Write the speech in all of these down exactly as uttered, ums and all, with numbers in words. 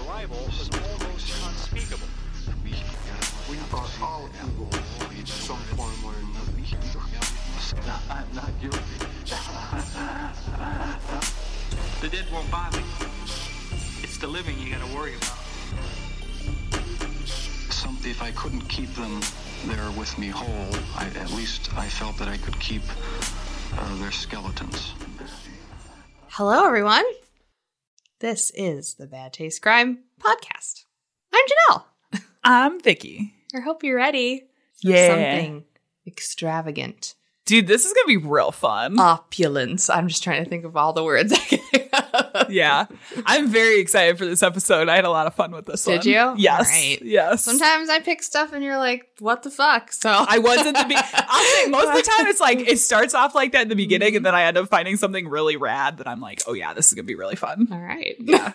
arrival was almost unspeakable. We are all evil in some form or another. I'm not guilty. The dead won't bother you. It's the living you gotta worry about. Some, if I couldn't keep them there with me whole, I, at least I felt that I could keep uh, their skeletons. Hello, everyone. This is the Bad Taste Crime Podcast. I'm Janelle. I'm Vicky. I hope you're ready for Yeah. something extravagant. Dude, this is going to be real fun. Opulence. I'm just trying to think of all the words I can think of. Yeah. I'm very excited for this episode. I had a lot of fun with this Did one. you? Yes. All right. Yes. Sometimes I pick stuff and you're like, what the fuck? So I wasn't the be- I'll say most of the time it's like it starts off like that in the beginning and then I end up finding something really rad that I'm like, oh yeah, this is going to be really fun. All right. Yeah.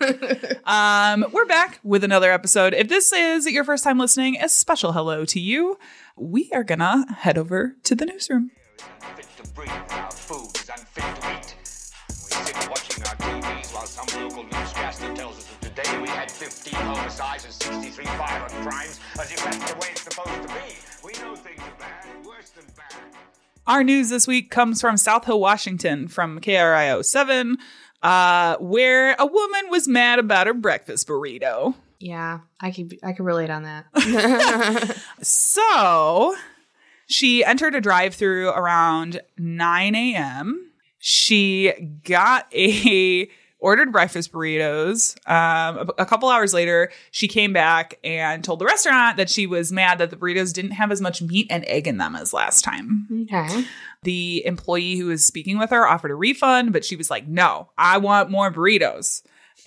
Um, we're back with another episode. If this is your first time listening, a special hello to you. We are going to head over to the newsroom. Fit to breathe, our food is unfit to eat. We sit watching our T Vs while some local newscaster tells us that today we had fifteen homicides and sixty-three violent crimes, as if that's the way it's supposed to be. We know things are bad, worse than bad. Our news this week comes from South Hill, Washington, from K R I O seven, uh, where a woman was mad about her breakfast burrito. Yeah, I could I could relate on that. So she entered a drive-through around nine a.m. She got a ordered breakfast burritos. Um, a, a couple hours later, she came back and told the restaurant that she was mad that the burritos didn't have as much meat and egg in them as last time. Okay. The employee who was speaking with her offered a refund, but she was like, no, I want more burritos.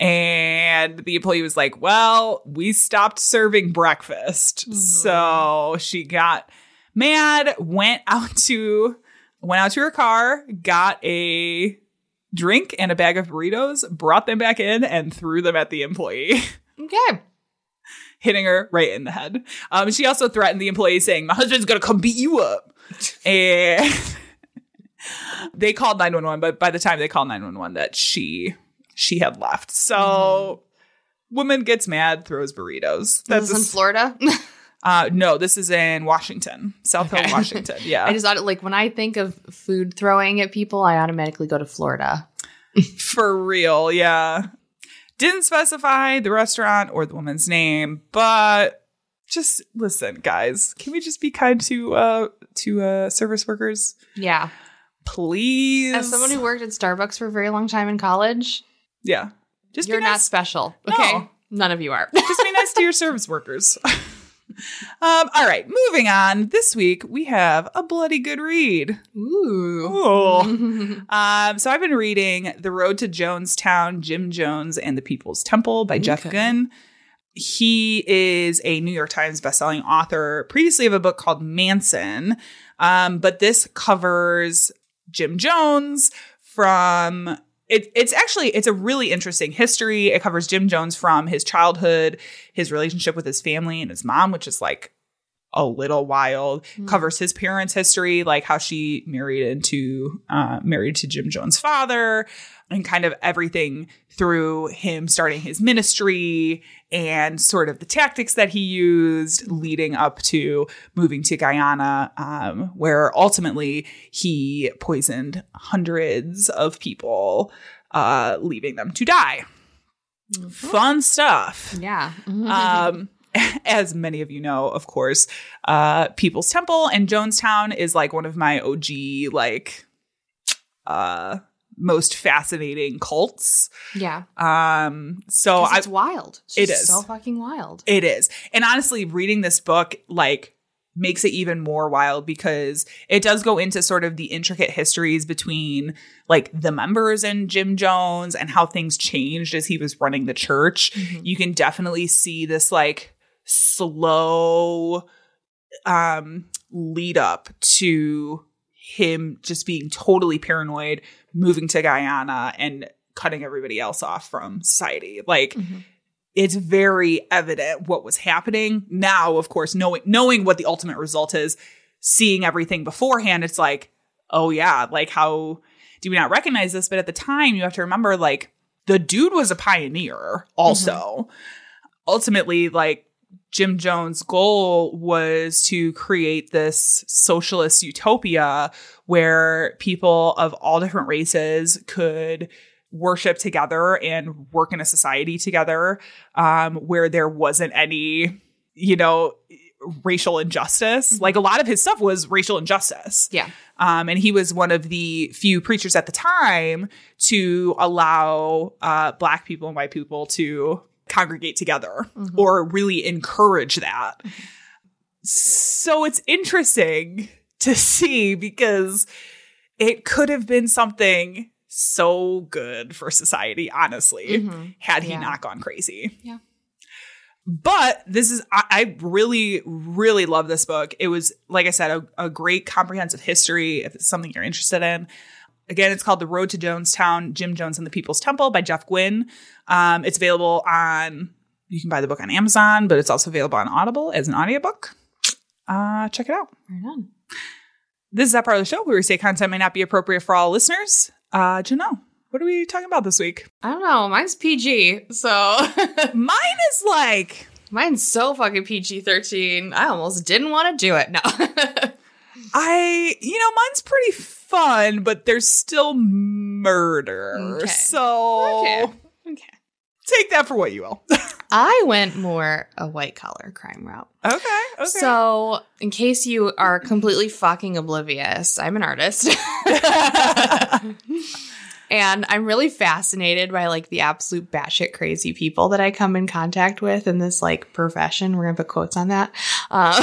And the employee was like, well, we stopped serving breakfast. Mm-hmm. So she got mad, went out to went out to her car, got a drink and a bag of burritos, brought them back in, and threw them at the employee. Okay. Hitting her right in the head. Um, she also threatened the employee saying, my husband's going to come beat you up. And they called nine one one, but by the time they called nine one one, that she she had left. So mm-hmm. woman gets mad, throws burritos. That's Is this in Florida? Uh, no, this is in Washington, South Hill, Okay. Washington. Yeah. I just thought, like, when I think of food throwing at people, I automatically go to Florida. For real, yeah. Didn't specify the restaurant or the woman's name, but just listen, guys. Can we just be kind to uh to uh service workers? Yeah. Please. As someone who worked at Starbucks for a very long time in college, yeah. Just you're be not nice. special. No. Okay. None of you are. Just be nice to your service workers. Um, all right, moving on. This week we have a bloody good read. Ooh. Ooh. um, so I've been reading The Road to Jonestown, Jim Jones and the People's Temple by Jeff Okay. Gunn. He is a New York Times bestselling author, previously of a book called Manson. Um, but this covers Jim Jones from... It, it's actually, it's a really interesting history. It covers Jim Jones from his childhood, his relationship with his family and his mom, which is like a little wild. Mm. Covers his parents' history, like how she married into, uh, married to Jim Jones' father, and kind of everything through him starting his ministry and sort of the tactics that he used leading up to moving to Guyana, um, where ultimately he poisoned hundreds of people, uh, leaving them to die. Mm-hmm. Fun stuff. Yeah. um, as many of you know, of course, uh, People's Temple and Jonestown is like one of my O G, like, uh, most fascinating cults. Yeah. Um, so I, it's wild. It's it just is so fucking wild. It is. And honestly, reading this book, like, makes it even more wild because it does go into sort of the intricate histories between like the members and Jim Jones and how things changed as he was running the church. Mm-hmm. You can definitely see this like slow um, lead up to him just being totally paranoid, moving to Guyana and cutting everybody else off from society. Like, mm-hmm. It's very evident what was happening. Now, of course, knowing knowing what the ultimate result is, seeing everything beforehand, it's like, oh yeah, like how do we not recognize this? But at the time, you have to remember, like, the dude was a pioneer also. ultimately, like, Jim Jones' goal was to create this socialist utopia where people of all different races could worship together and work in a society together, um, where there wasn't any, you know, racial injustice. Mm-hmm. Like, a lot of his stuff was racial injustice. Yeah. Um, and he was one of the few preachers at the time to allow uh, Black people and white people to congregate together, mm-hmm. or really encourage that. Mm-hmm. So it's interesting to see, because it could have been something so good for society, honestly, mm-hmm. had he yeah. not gone crazy. Yeah. But this is, I, I really, really love this book. It was, like I said, a, a great comprehensive history, if it's something you're interested in. Again, it's called The Road to Jonestown, Jim Jones and the People's Temple by Jeff Gwynne. Um, it's available on, you can buy the book on Amazon, but it's also available on Audible as an audiobook. Uh, check it out. Right on. This is that part of the show where we say content may not be appropriate for all listeners. Uh, Janelle, what are we talking about this week? I don't know. Mine's P G, so. Mine is like. Mine's so fucking P G thirteen. I almost didn't want to do it. No. I, you know, mine's pretty fun, but there's still murder. Okay. So. Okay. Okay. Take that for what you will. I went more a white collar crime route. Okay. Okay. So, in case you are completely fucking oblivious, I'm an artist. And I'm really fascinated by, like, the absolute batshit crazy people that I come in contact with in this, like, profession. We're going to put quotes on that. Uh,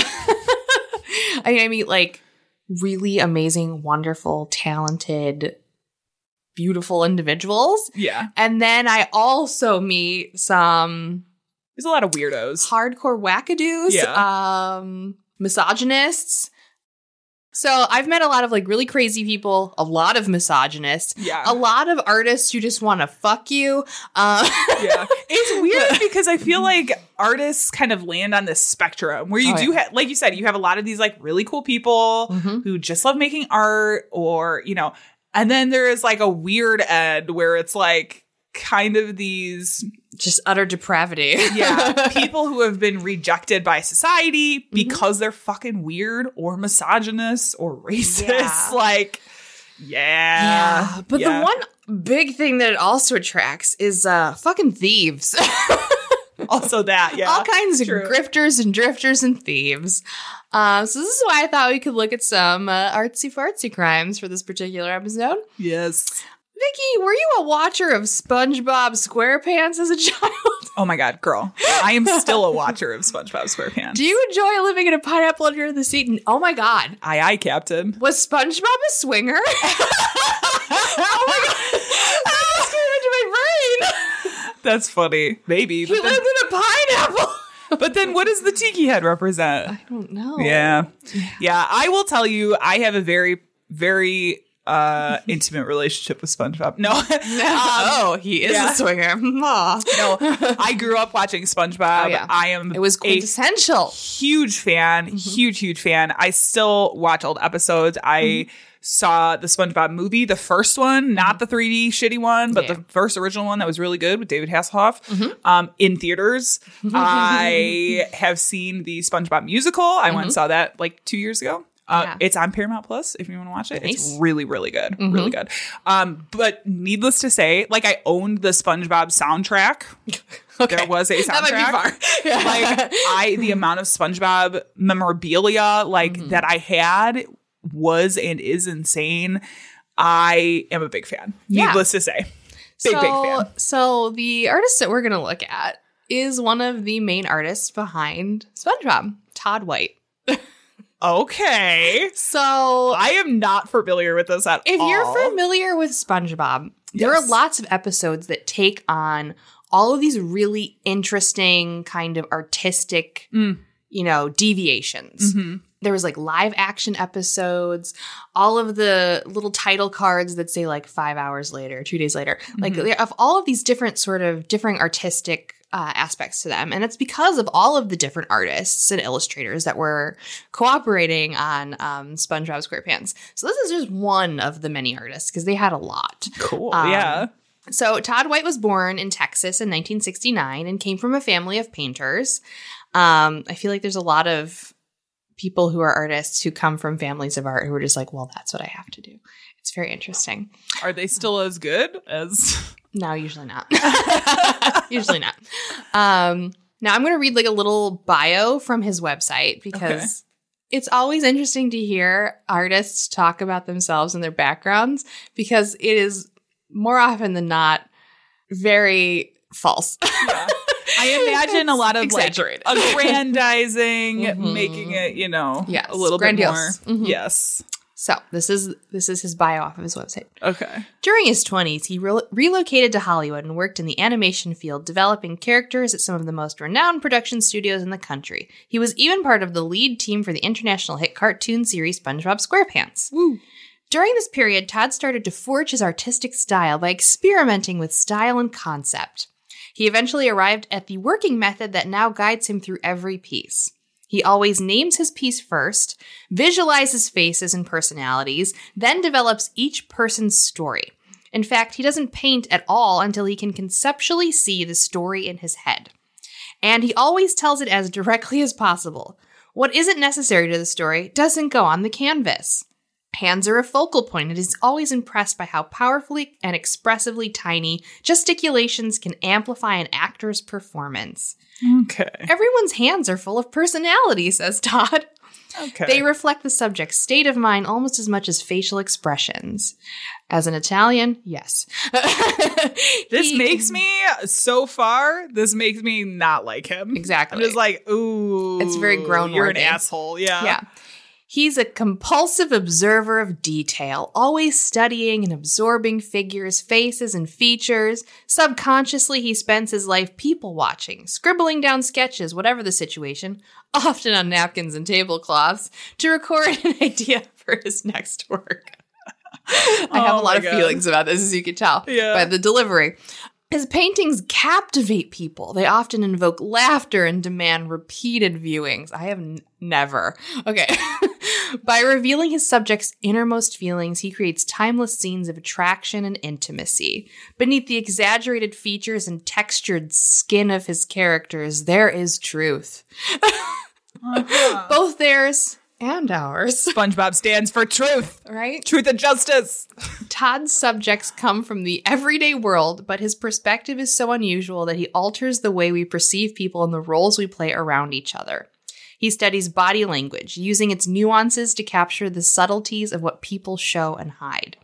I, I mean, like, really amazing, wonderful, talented, beautiful individuals. Yeah. And then I also meet some There's a lot of weirdos. hardcore wackadoos, Yeah. um, misogynists. So I've met a lot of, like, really crazy people, a lot of misogynists, Yeah. a lot of artists who just want to fuck you. Uh, Yeah. It's weird because I feel like artists kind of land on this spectrum where you Oh, do yeah. have, like you said, you have a lot of these, like, really cool people Mhm. who just love making art, or, you know, and then there is, like, a weird end where it's, like, kind of these, just utter depravity. yeah, people who have been rejected by society because they're fucking weird or misogynist or racist. Yeah. Like, yeah. Yeah. But yeah. the one big thing that it also attracts is uh, fucking thieves. Also that, yeah. All kinds of True. grifters and drifters and thieves. Uh, so this is why I thought we could look at some uh, artsy fartsy crimes for this particular episode. Yes. Vicky, were you a watcher of SpongeBob SquarePants as a child? Oh my God, girl. I am still a watcher of SpongeBob SquarePants. Do you enjoy living in a pineapple under the seat? And, oh my God. Aye, aye, Captain. Was SpongeBob a swinger? Oh my God. That just came into my brain. That's funny. Maybe. He But then, lived in a pineapple. but then what does the tiki head represent? I don't know. Yeah. Yeah, I will tell you, I have a very, very uh, intimate relationship with SpongeBob. No. oh, he is yeah. a swinger. Aw. No, I grew up watching SpongeBob. Oh, yeah. I am It was a quintessential. huge fan, Mm-hmm. huge, huge fan. I still watch old episodes. I Mm-hmm. saw the SpongeBob movie, the first one, not the three D shitty one, but Yeah. the first original one that was really good with David Hasselhoff, um, in theaters. I have seen the SpongeBob musical. I went and saw that like two years ago. Uh, Yeah. It's on Paramount Plus if you want to watch it. Nice. It's really, really good. Really good. Um, but needless to say, like, I owned the SpongeBob soundtrack. Okay. There was a soundtrack. That might be far. Yeah. Like, I, the amount of SpongeBob memorabilia, like, Mm-hmm. that I had was and is insane. I am a big fan. Yeah. Needless to say. Big, so, big fan. So the artist that we're going to look at is one of the main artists behind SpongeBob, Todd White. Okay. So I am not familiar with this at if all. you're familiar with SpongeBob, there Yes. are lots of episodes that take on all of these really interesting kind of artistic, Mm. you know, deviations. Mhm. There was like live action episodes, all of the little title cards that say like five hours later, two days later, like Mhm. they have all of these different sort of differing artistic uh, aspects to them. And it's because of all of the different artists and illustrators that were cooperating on um, SpongeBob SquarePants. So this is just one of the many artists because they had a lot. Cool. Um, yeah. So Todd White was born in Texas in nineteen sixty-nine and came from a family of painters. Um, I feel like there's a lot of people who are artists who come from families of art who are just like, well, that's what I have to do. It's very interesting. Are they still as good as? No, usually not. Usually not. Um, now I'm going to read like a little bio from his website because okay. It's always interesting to hear artists talk about themselves and their backgrounds because it is more often than not very false. Yeah. I imagine a lot of exaggerated, like aggrandizing, mm-hmm. making it, you know, yes. a little Grandiose. bit more. Mm-hmm. Yes. So this is this is his bio off of his website. Okay. During his twenties, he re- relocated to Hollywood and worked in the animation field, developing characters at some of the most renowned production studios in the country. He was even part of the lead team for the international hit cartoon series SpongeBob SquarePants. Woo. During this period, Todd started to forge his artistic style by experimenting with style and concept. He eventually arrived at the working method that now guides him through every piece. He always names his piece first, visualizes faces and personalities, then develops each person's story. In fact, he doesn't paint at all until he can conceptually see the story in his head. And he always tells it as directly as possible. What isn't necessary to the story doesn't go on the canvas. Hands are a focal point, and is always impressed by how powerfully and expressively tiny gesticulations can amplify an actor's performance. Okay. Everyone's hands are full of personality, says Todd. Okay. They reflect the subject's state of mind almost as much as facial expressions. As an Italian, yes. This he, makes me, so far, this makes me not like him. Exactly. I'm just like, ooh. It's very grown You're worthy. an asshole. Yeah. Yeah. He's a compulsive observer of detail, always studying and absorbing figures, faces, and features. Subconsciously, he spends his life people-watching, scribbling down sketches, whatever the situation, often on napkins and tablecloths, to record an idea for his next work. I have Oh a lot my of God. feelings about this, as you can tell Yeah. by the delivery. His paintings captivate people. They often invoke laughter and demand repeated viewings. I have n- never. Okay. By revealing his subject's innermost feelings, he creates timeless scenes of attraction and intimacy. Beneath the exaggerated features and textured skin of his characters, there is truth. Uh-huh. Both theirs and ours. SpongeBob stands for truth. Right? Truth and justice. Todd's subjects come from the everyday world, but his perspective is so unusual that he alters the way we perceive people and the roles we play around each other. He studies body language, using its nuances to capture the subtleties of what people show and hide.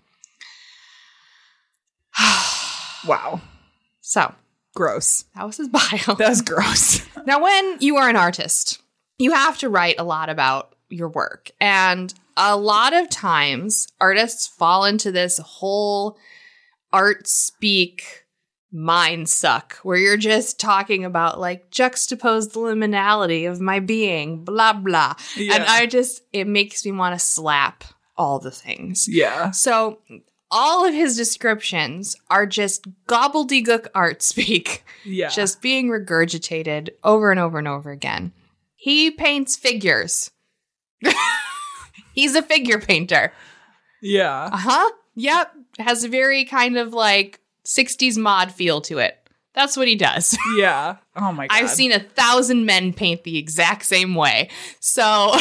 Wow. So, Gross. that was his bio. That's gross. Now, when you are an artist, you have to write a lot about your work. And a lot of times, artists fall into this whole art speak mind suck, where you're just talking about, like, juxtapose the liminality of my being, blah, blah. Yeah. And I just, it makes me want to slap all the things. Yeah. So all of his descriptions are just gobbledygook art speak. Yeah. Just being regurgitated over and over and over again. He paints figures. He's a figure painter. Yeah. Uh-huh. Yep. Has a very kind of like sixties mod feel to it. That's what he does. Yeah. Oh my God. I've seen a thousand men paint the exact same way. So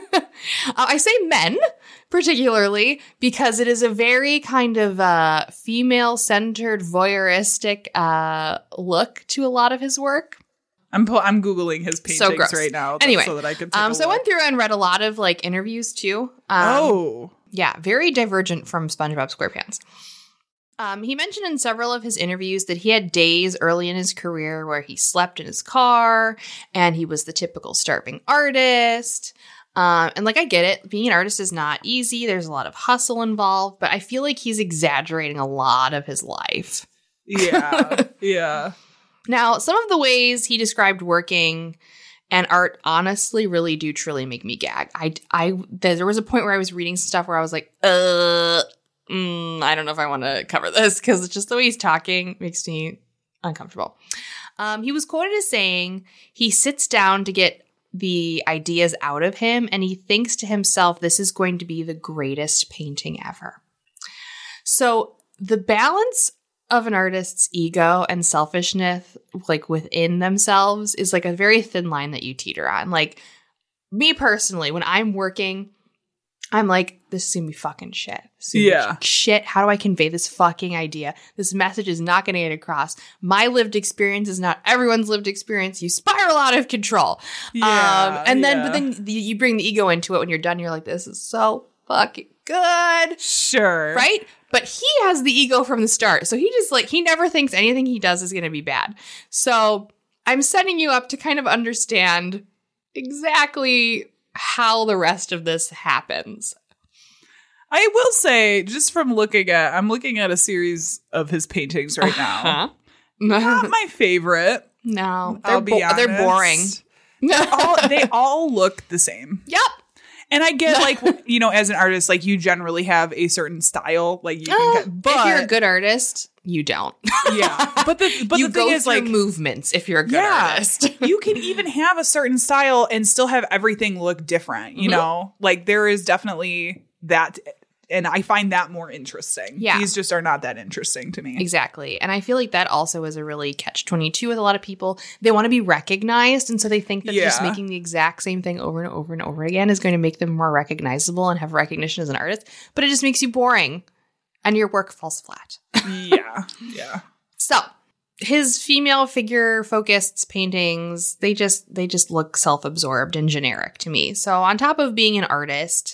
I say men particularly because it is a very kind of uh, female-centered, voyeuristic uh, look to a lot of his work. I'm pu- I'm Googling his So paintings gross. right now. Anyway, so that I can take um, a so I look. went through and read a lot of like interviews too. Um, Oh. Yeah, very divergent from SpongeBob SquarePants. Um, he mentioned in several of his interviews that he had days early in his career where he slept in his car and he was the typical starving artist. Um, and like, I get it. Being an artist is not easy. There's a lot of hustle involved, but I feel like he's exaggerating a lot of his life. Yeah. Yeah. Now, some of the ways he described working and art honestly really do truly make me gag. I, I, there was a point where I was reading stuff where I was like, uh, mm, I don't know if I want to cover this because it's just the way he's talking makes me uncomfortable. Um, he was quoted as saying he sits down to get the ideas out of him and he thinks to himself, this is going to be the greatest painting ever. So the balance of an artist's ego and selfishness, like within themselves, is like a very thin line that you teeter on. Like me personally, when I'm working, I'm like, this is gonna be fucking shit. This is gonna be Yeah. shit. How do I convey this fucking idea? This message is not gonna get across. My lived experience is not everyone's lived experience. You spiral out of control. Yeah, um, and then, yeah. but then the, you bring the ego into it when you're done. You're like, this is so fucking good. Sure. Right? But he has the ego from the start. So he just like, he never thinks anything he does is going to be bad. So I'm setting you up to kind of understand exactly how the rest of this happens. I will say, just from looking at, I'm looking at a series of his paintings right now. Huh? Not my favorite. No, they're, I'll be bo- honest. they're boring. All, they all look the same. Yep. And I get, like, you know, as an artist, like, you generally have a certain style. Like, you can, Uh, but if you're a good artist, you don't. yeah. But the but you the thing go is, through like, movements if you're a good yeah, artist. you can even have a certain style and still have everything look different. You Mhm. know, like there is definitely that, and I find that more interesting. Yeah. These just are not that interesting to me. Exactly. And I feel like that also is a really catch twenty-two with a lot of people. They want to be recognized. And so they think that just Yeah. making the exact same thing over and over and over again is going to make them more recognizable and have recognition as an artist. But it just makes you boring and your work falls flat. Yeah, yeah. So his female figure focused paintings, they just they just look self-absorbed and generic to me. So on top of being an artist,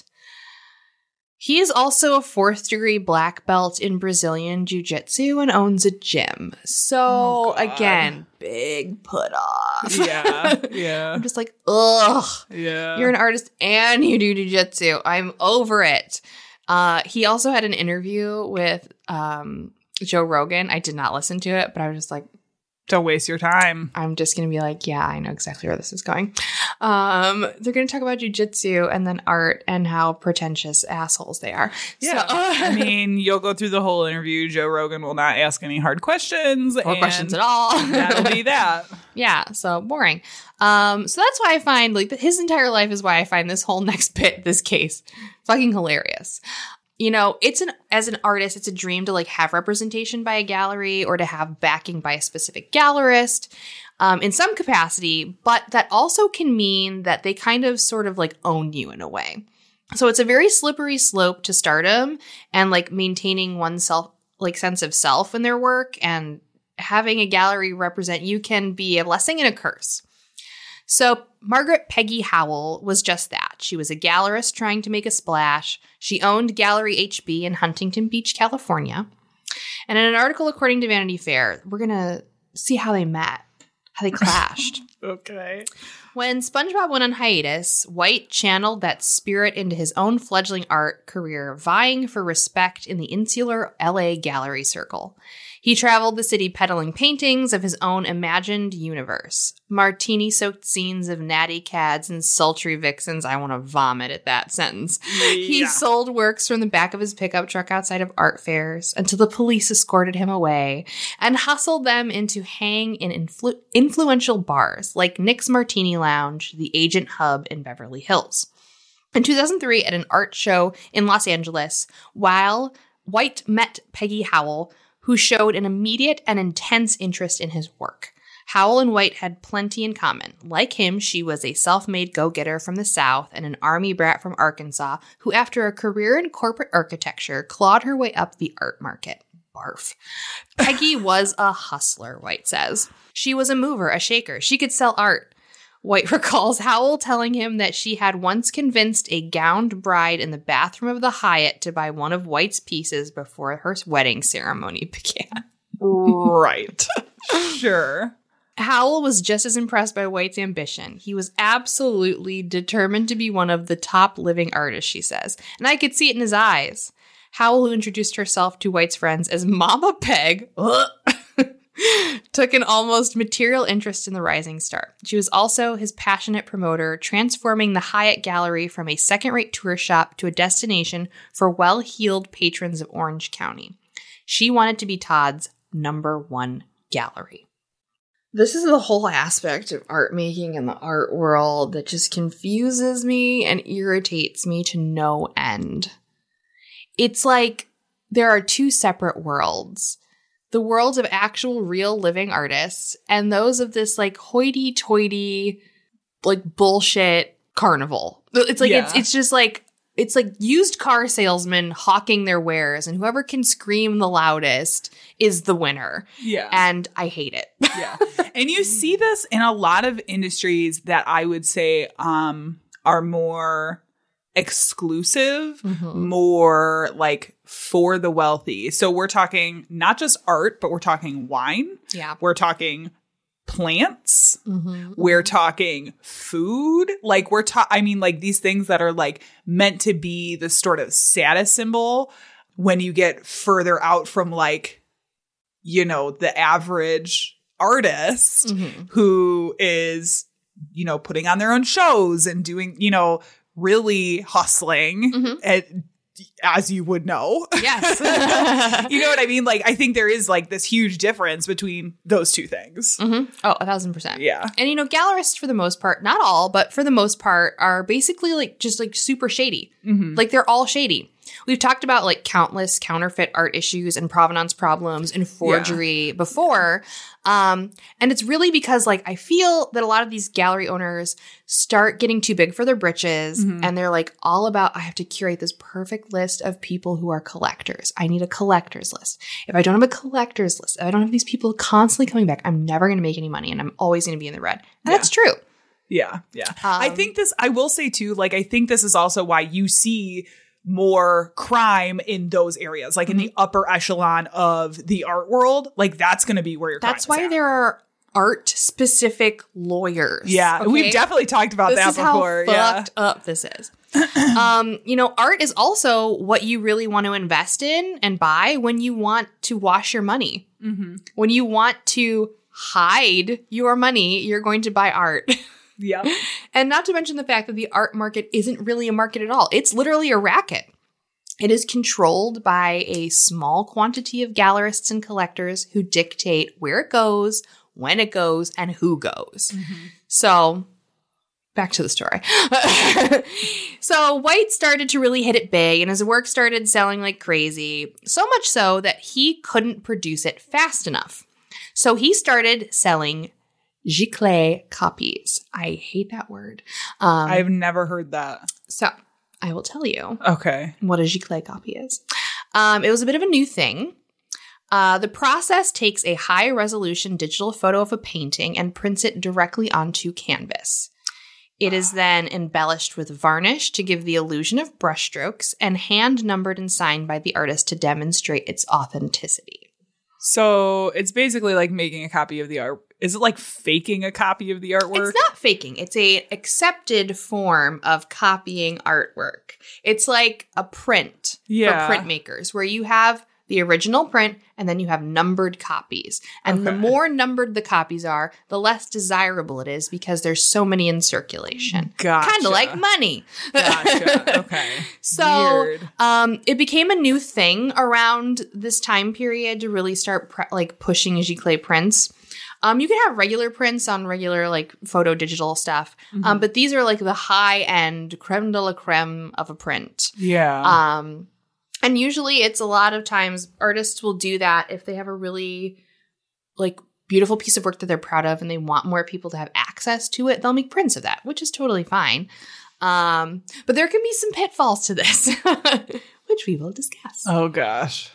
he is also a fourth degree black belt in Brazilian jiu-jitsu and owns a gym. So Oh, God. again, big put off. Yeah, yeah, I'm just like, ugh, yeah. you're an artist and you do jiu-jitsu. I'm over it. Uh, he also had an interview with um, Joe Rogan. I did not listen to it, but I was just like, Don't waste your time. I'm just going to be like, yeah, I know exactly where this is going. Um, they're going to talk about jujitsu and then art and how pretentious assholes they are. Yeah. So, I mean, you'll go through the whole interview. Joe Rogan will not ask any hard questions. or and questions at all. That'll be that. Yeah, so boring. Um, so that's why I find, like, his entire life is why I find this whole next bit, this case, fucking hilarious. You know, it's an, as an artist, it's a dream to, like, have representation by a gallery or to have backing by a specific gallerist um, in some capacity, but that also can mean that they kind of sort of, like, own you in a way. So it's a very slippery slope to stardom and, like, maintaining one's self, like, sense of self in their work, and having a gallery represent you can be a blessing and a curse. So Margaret Peggy Howell was just that. She was a gallerist trying to make a splash. She owned Gallery H B in Huntington Beach, California. And in an article according to Vanity Fair, we're going to see how they met, how they clashed. Okay. When SpongeBob went on hiatus, White channeled that spirit into his own fledgling art career, vying for respect in the insular L A gallery circle. He traveled the city peddling paintings of his own imagined universe. Martini-soaked scenes of natty cads and sultry vixens. I want to vomit at that sentence. He Yeah. sold works from the back of his pickup truck outside of art fairs until the police escorted him away and hustled them into hang in influ- influential bars like Nick's Martini Lounge, the Agent Hub in Beverly Hills. In two thousand three, at an art show in Los Angeles, while White met Peggy Howell, who showed an immediate and intense interest in his work. Howell and White had plenty in common. Like him, she was a self-made go-getter from the South and an army brat from Arkansas who, after a career in corporate architecture, clawed her way up the art market. Barf. Peggy was a hustler, White says. She was a mover, a shaker. She could sell art. White recalls Howell telling him that she had once convinced a gowned bride in the bathroom of the Hyatt to buy one of White's pieces before her wedding ceremony began. Right. Sure. Howell was just as impressed by White's ambition. He was absolutely determined to be one of the top living artists, she says. And I could see it in his eyes. Howell, who introduced herself to White's friends as Mama Peg, took an almost material interest in the rising star. She was also his passionate promoter, transforming the Hyatt Gallery from a second-rate tour shop to a destination for well-heeled patrons of Orange County. She wanted to be Todd's number one gallery. This is the whole aspect of art making and the art world that just confuses me and irritates me to no end. It's like there are two separate worlds. the worlds of actual real living artists and those of this like hoity-toity like bullshit carnival. It's like Yeah. it's it's just like it's like used car salesmen hawking their wares, and whoever can scream the loudest is the winner. Yeah. And I hate it. Yeah. And you see this in a lot of industries that I would say um, are more exclusive, Mm-hmm. more like for the wealthy. So we're talking not just art, but we're talking wine. Yeah. We're talking plants. Mm-hmm. We're talking food. Like we're ta- I mean, like these things that are like meant to be the sort of status symbol when you get further out from like, you know, the average artist Mm-hmm. who is, you know, putting on their own shows and doing, you know, really hustling Mhm. and, as you would know. Yes. You know what I mean? Like, I think there is like this huge difference between those two things. Mm-hmm. Oh, a thousand percent. Yeah. And, you know, gallerists, for the most part, not all, but for the most part, are basically like just like super shady. Mm-hmm. Like they're all shady. We've talked about like countless counterfeit art issues and provenance problems and forgery before. Um, and it's really because like I feel that a lot of these gallery owners start getting too big for their britches Mhm. and they're like all about, I have to curate this perfect list of people who are collectors. I need a collector's list. If I don't have a collector's list, if I don't have these people constantly coming back, I'm never going to make any money and I'm always going to be in the red. And Yeah. that's true. Yeah. Yeah. I Um, think this, I will say too, like, I think this is also why you see more crime in those areas, like in the upper echelon of the art world. Like, that's going to be where your That's crime is why at. there are art specific lawyers. Yeah. okay? We've definitely talked about This that is before. how Yeah. fucked up this is. um, you know, art is also what you really want to invest in and buy when you want to wash your money. Mm-hmm. When you want to hide your money, you're going to buy art. Yeah. And not to mention the fact that the art market isn't really a market at all. It's literally a racket. It is controlled by a small quantity of gallerists and collectors who dictate where it goes, when it goes, and who goes. So, back to the story. So, White started to really hit it big, and his work started selling like crazy. So much so that he couldn't produce it fast enough. So, he started selling giclée copies. I hate that word. Um, I've never heard that. so, I will tell you Okay. what a giclée copy is. Um, it was a bit of a new thing. Uh, the process takes a high-resolution digital photo of a painting and prints it directly onto canvas. It is then embellished with varnish to give the illusion of brushstrokes and hand-numbered and signed by the artist to demonstrate its authenticity. So it's basically like making a copy of the art. Is it like faking a copy of the artwork? It's not faking. It's a accepted form of copying artwork. It's like a print Yeah. for printmakers where you have the original print and then you have numbered copies. And the Okay. more numbered the copies are, the less desirable it is because there's so many in circulation. Gotcha. Kind of like money. Gotcha. Okay. So Weird. um, it became a new thing around this time period to really start pre- like pushing giclée prints. Um, you can have regular prints on regular like photo digital stuff, Mm-hmm. um, but these are like the high end creme de la creme of a print. Yeah. Um, and usually it's a lot of times artists will do that if they have a really like beautiful piece of work that they're proud of and they want more people to have access to it. They'll make prints of that, which is totally fine. Um, but there can be some pitfalls to this, which we will discuss. oh gosh.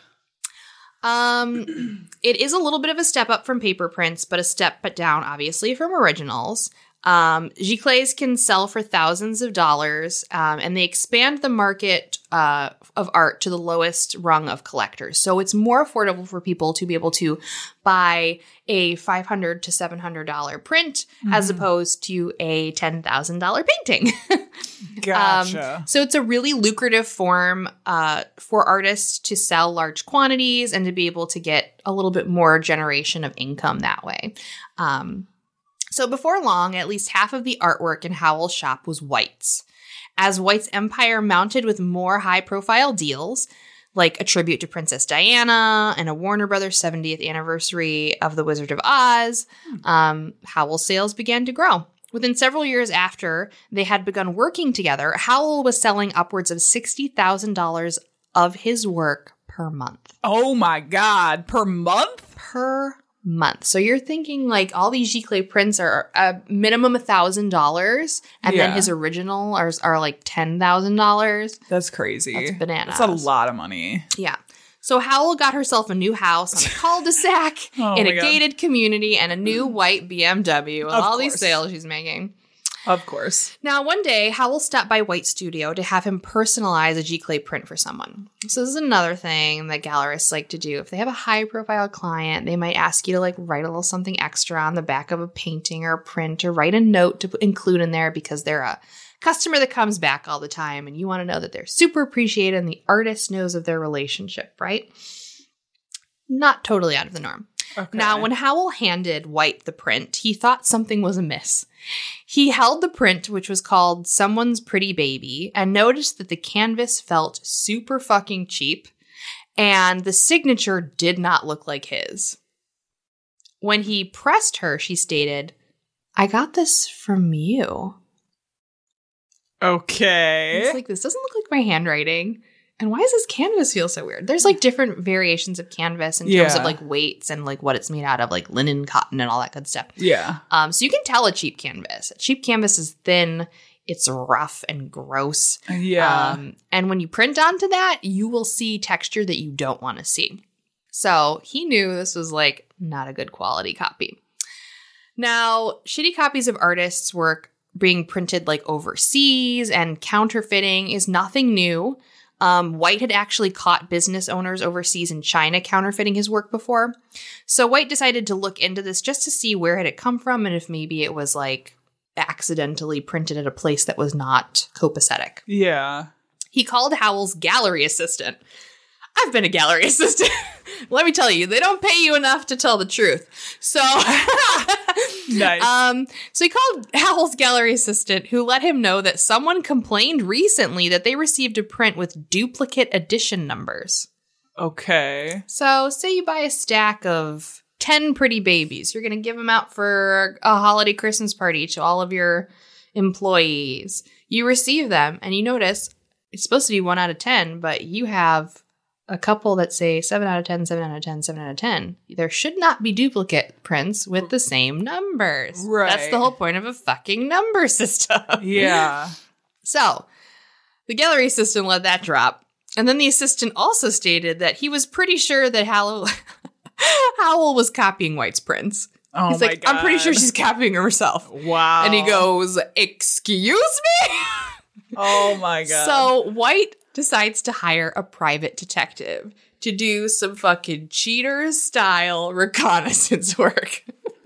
Um, it is a little bit of a step up from paper prints, but a step but down, obviously, from originals. Um, giclées can sell for thousands of dollars, um, and they expand the market uh, of art to the lowest rung of collectors. So it's more affordable for people to be able to buy a five hundred to seven hundred dollars print as opposed to a ten thousand dollars painting. Gotcha. Um, so it's a really lucrative form uh, for artists to sell large quantities and to be able to get a little bit more generation of income that way. Um, so before long, at least half of the artwork in Howell's shop was White's. As White's empire mounted with more high-profile deals, like a tribute to Princess Diana and a Warner Brothers seventieth anniversary of The Wizard of Oz, um, Howell's sales began to grow. Within several years after they had begun working together, Howell was selling upwards of sixty thousand dollars of his work per month. Oh my God. Per month? per month. So you're thinking like all these Giclée prints are a minimum one thousand dollars, and Yeah. then his original are, are like ten thousand dollars. That's crazy. That's bananas. That's a lot of money. Yeah. So Howell got herself a new house on a cul-de-sac Oh in my a God. gated community and a new white B M W with Of all these course. sales she's making. Of course. Now, one day, Howell stopped by White's studio to have him personalize a Giclée print for someone. So this is another thing that gallerists like to do. If they have a high-profile client, they might ask you to like write a little something extra on the back of a painting or a print, or write a note to include in there because they're a customer that comes back all the time and you want to know that they're super appreciated and the artist knows of their relationship, right? Not totally out of the norm. Okay. Now, when Howell handed White the print, he thought something was amiss. He held the print, which was called Someone's Pretty Baby, and noticed that the canvas felt super fucking cheap, and the signature did not look like his. When he pressed her, she stated, "I got this from you." Okay. It's like, this doesn't look like my handwriting. And why does this canvas feel so weird? There's like different variations of canvas in terms Yeah. of like weights and like what it's made out of, like linen, cotton, and all that good stuff. Yeah. Um, so you can tell a cheap canvas. A cheap canvas is thin, it's rough and gross. Yeah. Um, and when you print onto that, you will see texture that you don't want to see. So he knew this was like not a good quality copy. Now, shitty copies of artists' work being printed like overseas and counterfeiting is nothing new. Um, White had actually caught business owners overseas in China counterfeiting his work before. So White decided to look into this just to see where had it come from and if maybe it was like accidentally printed at a place that was not copacetic. Yeah. He called Howell's gallery assistant. I've been a gallery assistant. Let me tell you, they don't pay you enough to tell the truth. So, Nice. um, so he called Howell's gallery assistant, who let him know that someone complained recently that they received a print with duplicate edition numbers. Okay. So, say you buy a stack of ten pretty babies. You're going to give them out for a holiday Christmas party to all of your employees. You receive them and you notice it's supposed to be one out of ten, but you have a couple that say seven out of ten, seven out of ten, seven out of ten. There should not be duplicate prints with the same numbers. Right. That's the whole point of a fucking number system. Yeah. So, the gallery assistant let that drop. And then the assistant also stated that he was pretty sure that Howell, Howell was copying White's prints. Oh He's my like, God. I'm pretty sure she's copying herself. Wow. And he goes, excuse me? Oh my God. So White decides to hire a private detective to do some fucking cheaters style reconnaissance work.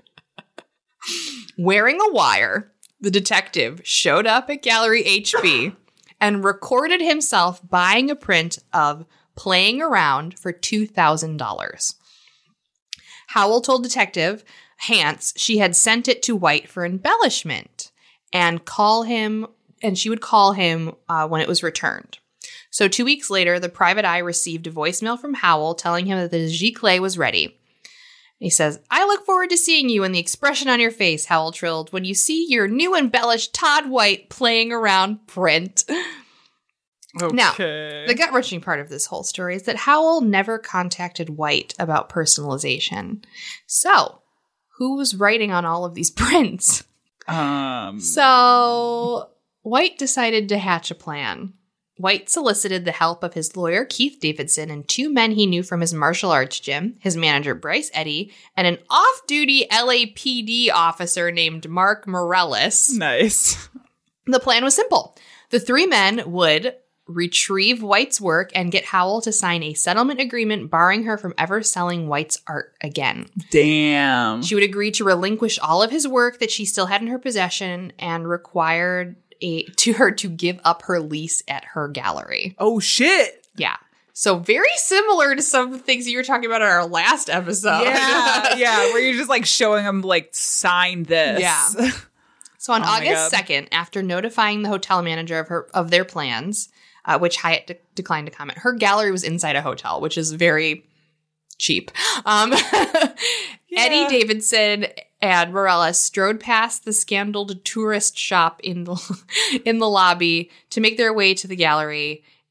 Wearing a wire, the detective showed up at Gallery H B and recorded himself buying a print of Playing Around for two thousand dollars. Howell told Detective Hance she had sent it to White for embellishment and call him, and she would call him uh, when it was returned. So two weeks later, the private eye received a voicemail from Howell telling him that the Giclée was ready. He says, "I look forward to seeing you and the expression on your face," Howell trilled, "when you see your new embellished Todd White Playing Around print." okay. Now, the gut-wrenching part of this whole story is that Howell never contacted White about personalization. So, who was writing on all of these prints? Um. So, White decided to hatch a plan. White solicited the help of his lawyer, Keith Davidson, and two men he knew from his martial arts gym, his manager, Bryce Eddy, and an off-duty L A P D officer named Mark Morellis. Nice. The plan was simple. The three men would retrieve White's work and get Howell to sign a settlement agreement barring her from ever selling White's art again. Damn. She would agree to relinquish all of his work that she still had in her possession and required a, to her to give up her lease at her gallery. Oh shit. Yeah. So very similar to some of the things you were talking about in our last episode. Yeah. Yeah. Where you're just like showing them like sign this. Yeah. So on Oh my August God. second, after notifying the hotel manager of her of their plans, uh, which Hyatt de- declined to comment, her gallery was inside a hotel, which is very cheap. Um, Eddie Davidson and Morellis strode past the scandaled tourist shop in the in the lobby to make their way to the gallery.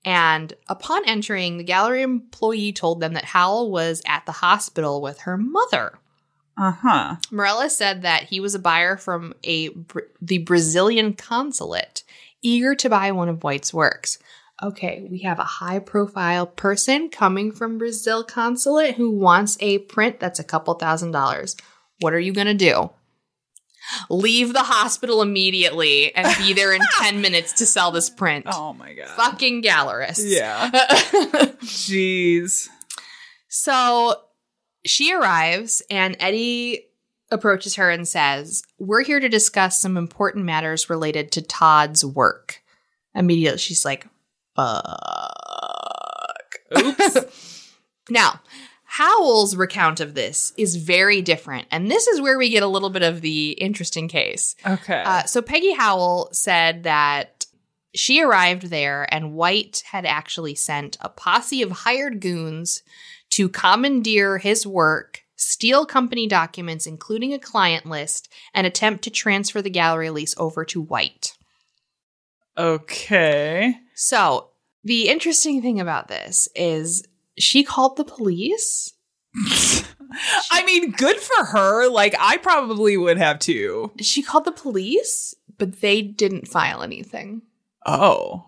And upon entering, the gallery employee told them that Howell was at the hospital with her mother. Uh-huh. Morella said that he was a buyer from a the Brazilian consulate, eager to buy one of White's works. Okay, we have a high-profile person coming from Brazil consulate who wants a print that's a couple thousand dollars. What are you going to do? Leave the hospital immediately and be there in ten minutes to sell this print. Oh, my God. Fucking gallerists. Yeah. Jeez. So she arrives and Eddie approaches her and says, "We're here to discuss some important matters related to Todd's work." Immediately, she's like, fuck. Oops. Now, Howell's recount of this is very different. And this is where we get a little bit of the interesting case. Okay. Uh, so Peggy Howell said that she arrived there and White had actually sent a posse of hired goons to commandeer his work, steal company documents, including a client list, and attempt to transfer the gallery lease over to White. Okay. So the interesting thing about this is she called the police. I mean, good for her. Like, I probably would have too. She called the police, but they didn't file anything. Oh.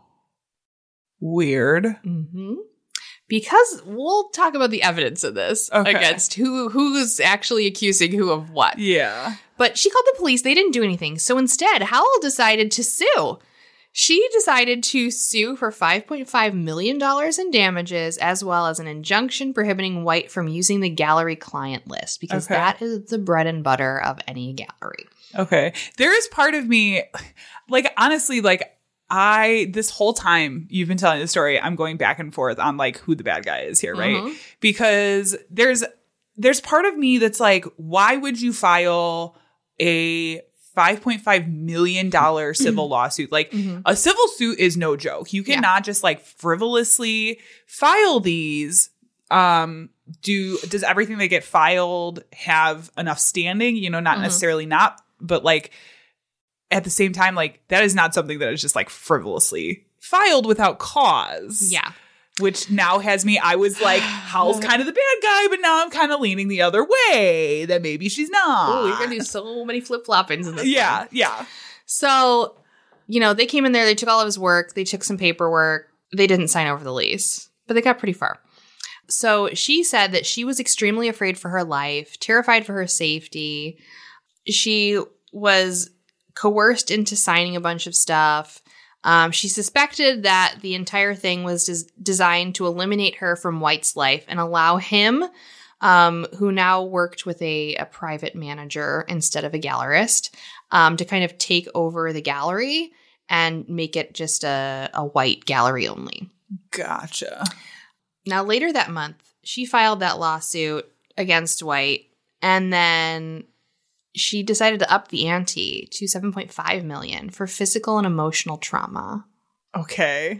Weird. Mm-hmm. Because we'll talk about the evidence of this Okay. against who who's actually accusing who of what. Yeah. But she called the police. They didn't do anything. So instead, Howell decided to sue. She decided to sue for five point five million dollars in damages, as well as an injunction prohibiting White from using the gallery client list, because Okay. that is the bread and butter of any gallery. Okay. There is part of me, like, honestly, like, I, this whole time you've been telling the story, I'm going back and forth on, like, who the bad guy is here, right? Mhm. Because there's, there's part of me that's like, why would you file a five point five million dollars civil lawsuit? Like, Mhm. a civil suit is no joke. You cannot just, like, frivolously file these. Um, do, does everything that get filed have enough standing? You know, not Mhm. necessarily not, but, like, at the same time, like, that is not something that is just, like, frivolously filed without cause. Yeah. Which now has me, I was like, Howell's kind of the bad guy, but now I'm kind of leaning the other way, that maybe she's not. Oh, you're going to do so many flip-floppings in this Yeah, one. yeah. So, you know, they came in there, they took all of his work, they took some paperwork, they didn't sign over the lease, but they got pretty far. So she said that she was extremely afraid for her life, terrified for her safety. She was coerced into signing a bunch of stuff. Um, she suspected that the entire thing was des- designed to eliminate her from White's life and allow him, um, who now worked with a, a private manager instead of a gallerist, um, to kind of take over the gallery and make it just a, a White gallery only. Gotcha. Now, later that month, she filed that lawsuit against White, and then she decided to up the ante to seven point five million dollars for physical and emotional trauma. Okay.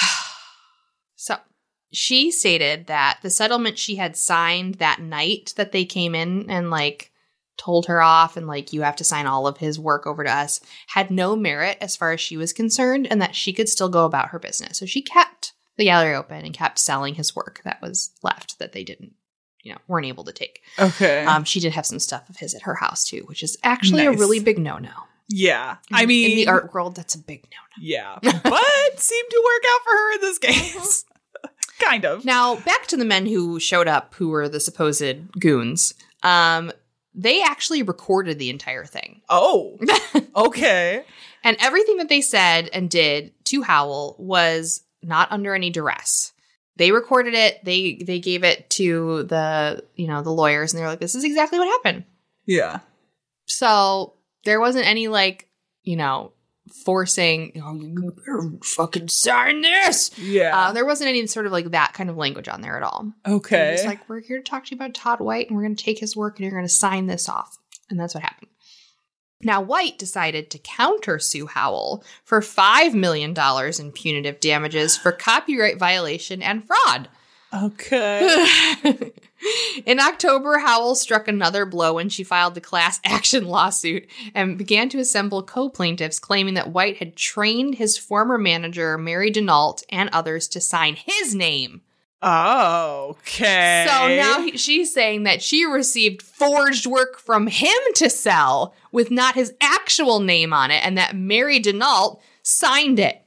So she stated that the settlement she had signed that night that they came in and, like, told her off and, like, you have to sign all of his work over to us, had no merit as far as she was concerned, and that she could still go about her business. So she kept the gallery open and kept selling his work that was left that they didn't, you know, weren't able to take. Okay. Um, she did have some stuff of his at her house too, which is actually Nice. a really big no-no. yeah. I mean, in the art world, that's a big no-no. yeah. But seemed to work out for her in this case. Kind of. Now, back to the men who showed up, who were the supposed goons. Um, they actually recorded the entire thing. Oh. Okay. And everything that they said and did to Howell was not under any duress. They recorded it. They they gave it to the, you know, the lawyers, and they were like, this is exactly what happened. Yeah. So there wasn't any, like, you know, forcing, oh, you better fucking sign this. Yeah. Uh, there wasn't any sort of, like, that kind of language on there at all. They were Okay. just like, we're here to talk to you about Todd White, and we're going to take his work, and you're going to sign this off. And that's what happened. Now, White decided to countersue Howell for five million dollars in punitive damages for copyright violation and fraud. Okay. In October, Howell struck another blow when she filed a class action lawsuit and began to assemble co-plaintiffs claiming that White had trained his former manager, Mary Denault, and others to sign his name. Okay. So now he, she's saying that she received forged work from him to sell with not his actual name on it, and that Mary Denault signed it.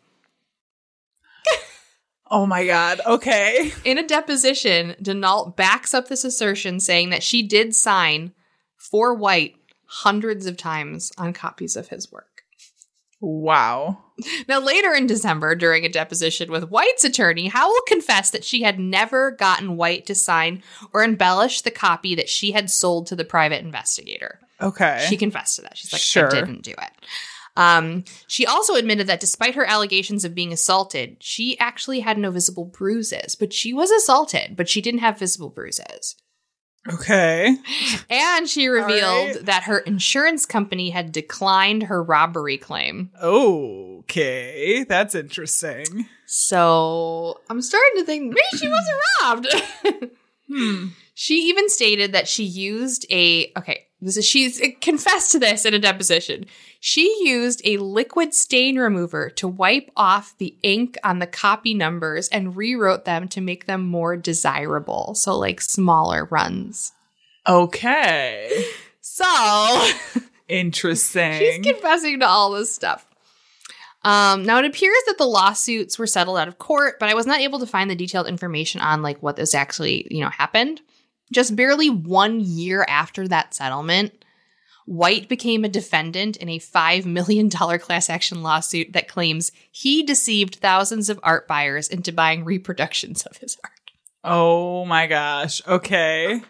Oh my God. Okay. In a deposition, Denault backs up this assertion, saying that she did sign for White hundreds of times on copies of his work. Wow. Now, later in December, during a deposition with White's attorney, Howell confessed that she had never gotten White to sign or embellish the copy that she had sold to the private investigator. Okay. She confessed to that. She's like, Sure. I didn't do it. Um, she also admitted that despite her allegations of being assaulted, she actually had no visible bruises. But she was assaulted, but she didn't have visible bruises. Okay. And she revealed right. that her insurance company had declined her robbery claim. Okay. That's interesting. So I'm starting to think maybe she wasn't robbed. Hmm. She even stated that she used a, okay, this is, she's confessed to this in a deposition. She used a liquid stain remover to wipe off the ink on the copy numbers and rewrote them to make them more desirable. So like smaller runs. Okay. So Interesting. she's confessing to all this stuff. Um, now it appears that the lawsuits were settled out of court, but I was not able to find the detailed information on like what this actually, you know, happened. Just barely one year after that settlement, White became a defendant in a five million dollars class action lawsuit that claims he deceived thousands of art buyers into buying reproductions of his art. Oh my gosh. Okay.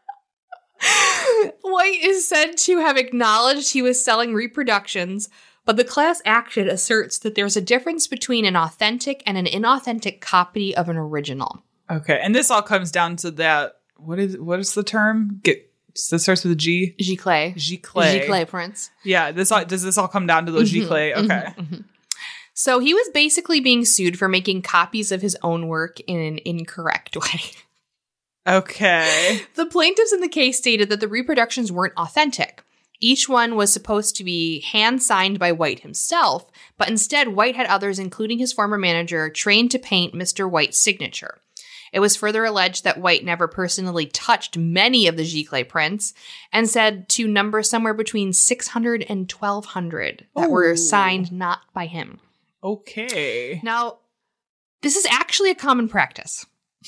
White is said to have acknowledged he was selling reproductions, but the class action asserts that there's a difference between an authentic and an inauthentic copy of an original. Okay. And this all comes down to that. What is what is the term? Get this starts with a G. Giclée. Giclée. Giclée prints. Yeah. This all, does this all come down to those Mm-hmm, Giclée? Okay. mm-hmm, mm-hmm. So he was basically being sued for making copies of his own work in an incorrect way. Okay. The plaintiffs in the case stated that the reproductions weren't authentic. Each one was supposed to be hand-signed by White himself, but instead White had others, including his former manager, trained to paint Mister White's signature. It was further alleged that White never personally touched many of the Giclée prints and said to number somewhere between six hundred and twelve hundred that Ooh. were signed not by him. Okay. Now, this is actually a common practice.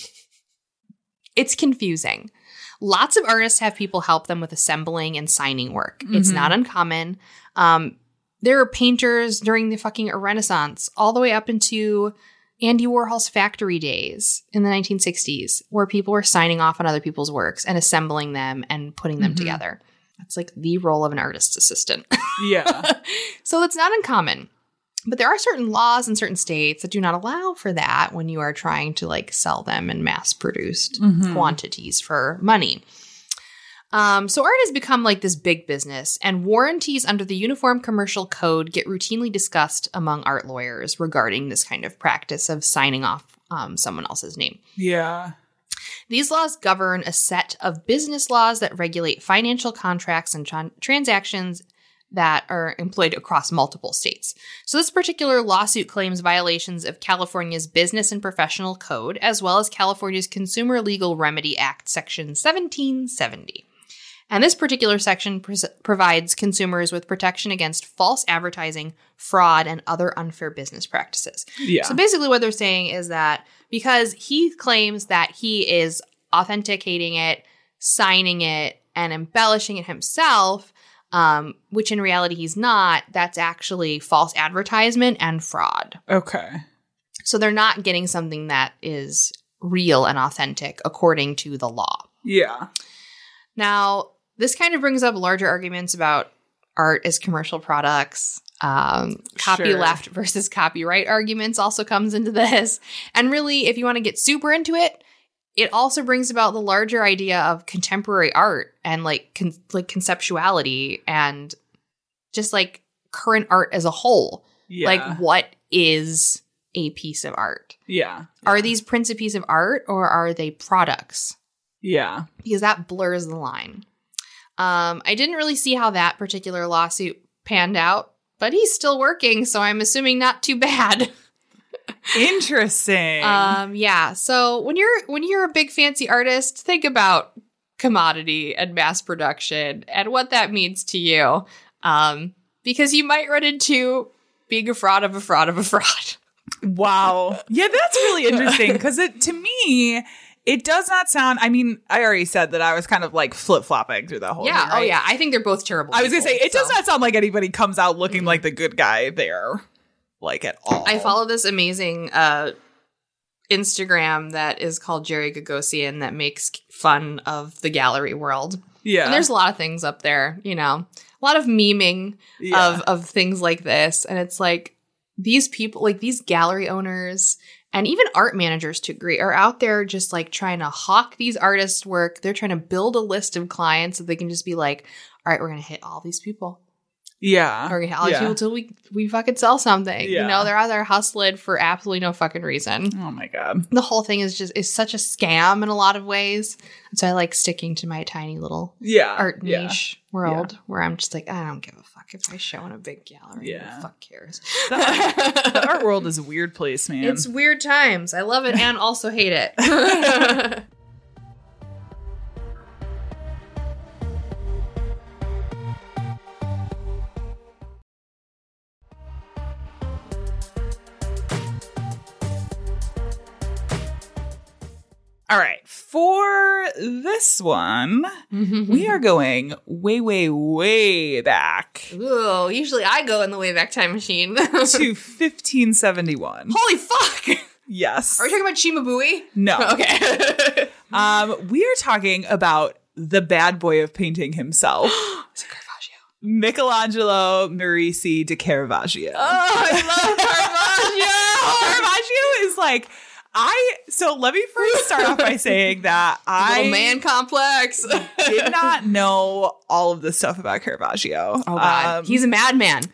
It's confusing. Lots of artists have people help them with assembling and signing work. It's Mhm. not uncommon. Um, there are painters during the fucking Renaissance, all the way up into Andy Warhol's factory days in the nineteen sixties, where people were signing off on other people's works and assembling them and putting them Mhm. together. That's like the role of an artist's assistant. Yeah. So that's not uncommon. But there are certain laws in certain states that do not allow for that when you are trying to like sell them in mass produced Mhm. quantities for money. Um, so art has become like this big business, and warranties under the Uniform Commercial Code get routinely discussed among art lawyers regarding this kind of practice of signing off um, someone else's name. Yeah. These laws govern a set of business laws that regulate financial contracts and tran- transactions that are employed across multiple states. So this particular lawsuit claims violations of California's Business and Professional Code, as well as California's Consumer Legal Remedy Act, Section seventeen seventy. And this particular section pres- provides consumers with protection against false advertising, fraud, and other unfair business practices. Yeah. So basically what they're saying is that because he claims that he is authenticating it, signing it, and embellishing it himself, um, which in reality he's not, that's actually false advertisement and fraud. Okay. So they're not getting something that is real and authentic according to the law. Yeah. Now, this kind of brings up larger arguments about art as commercial products. Um, copyleft Sure. versus copyright arguments also comes into this. And really, if you want to get super into it, it also brings about the larger idea of contemporary art and like con- like conceptuality and just like current art as a whole. Yeah. Like, what is a piece of art. Yeah. Are these prints a piece of art or are they products? Yeah. Because that blurs the line. Um, I didn't really see how that particular lawsuit panned out, but he's still working, so I'm assuming not too bad. Interesting. Um, yeah. So when you're when you're a big fancy artist, think about commodity and mass production and what that means to you. Um, because you might run into being a fraud of a fraud of a fraud. Wow. Yeah, that's really interesting because it to me, it does not sound. I mean, I already said that I was kind of like flip flopping through the whole Yeah. thing. Right? Oh, yeah. I think they're both terrible. I was gonna people, say it does so. not sound like anybody comes out looking like the good guy there, like at all. I follow this amazing uh, Instagram that is called Jerry Gagosian that makes fun of the gallery world. Yeah, And there's a lot of things up there, you know, a lot of memeing Yeah. of of things like this, and it's like these people, like these gallery owners. And even art managers to agree are out there just like trying to hawk these artists' work. They're trying to build a list of clients so they can just be like, all right, we're going to hit all these people. yeah, We're going to hit all yeah. these people until we, we fucking sell something. Yeah. You know, they're out there hustling for absolutely no fucking reason. Oh my god. The whole thing is just, is such a scam in a lot of ways. And so I like sticking to my tiny little Yeah, art yeah. niche world where I'm just like, I don't give a fuck if I show in a big gallery. Who Yeah. the fuck cares? The art, the art world is a weird place, man. It's weird times. I love it and also hate it. All right, for this one, we are going way, way, way back Ooh, usually I go in the Wayback Time Machine. to fifteen seventy-one. Holy fuck! Yes. Are we talking about Cimabue? No. Okay. Um, we are talking about the bad boy of painting himself, Is it Caravaggio? Michelangelo Merisi de Caravaggio. Oh, I love Caravaggio! Caravaggio is like, I, so let me first start off by saying that I Little man complex. did not know all of the stuff about Caravaggio. Oh, God. Um, He's a madman.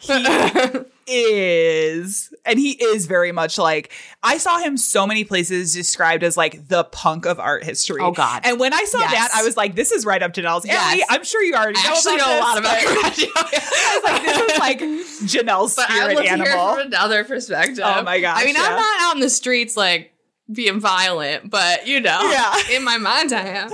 is, and he is very much like, I saw him so many places described as like the punk of art history. Oh, God. And when I saw Yes. that, I was like, this is right up Janelle's alley. Yes. I'm sure you already I know actually about know a lot this, about but Caravaggio. I was like, this is like Janelle's But I spirit love to hear it animal. from another perspective. Oh, my gosh, I mean, yeah. I'm not out in the streets like being violent, but you know, Yeah. in my mind I am.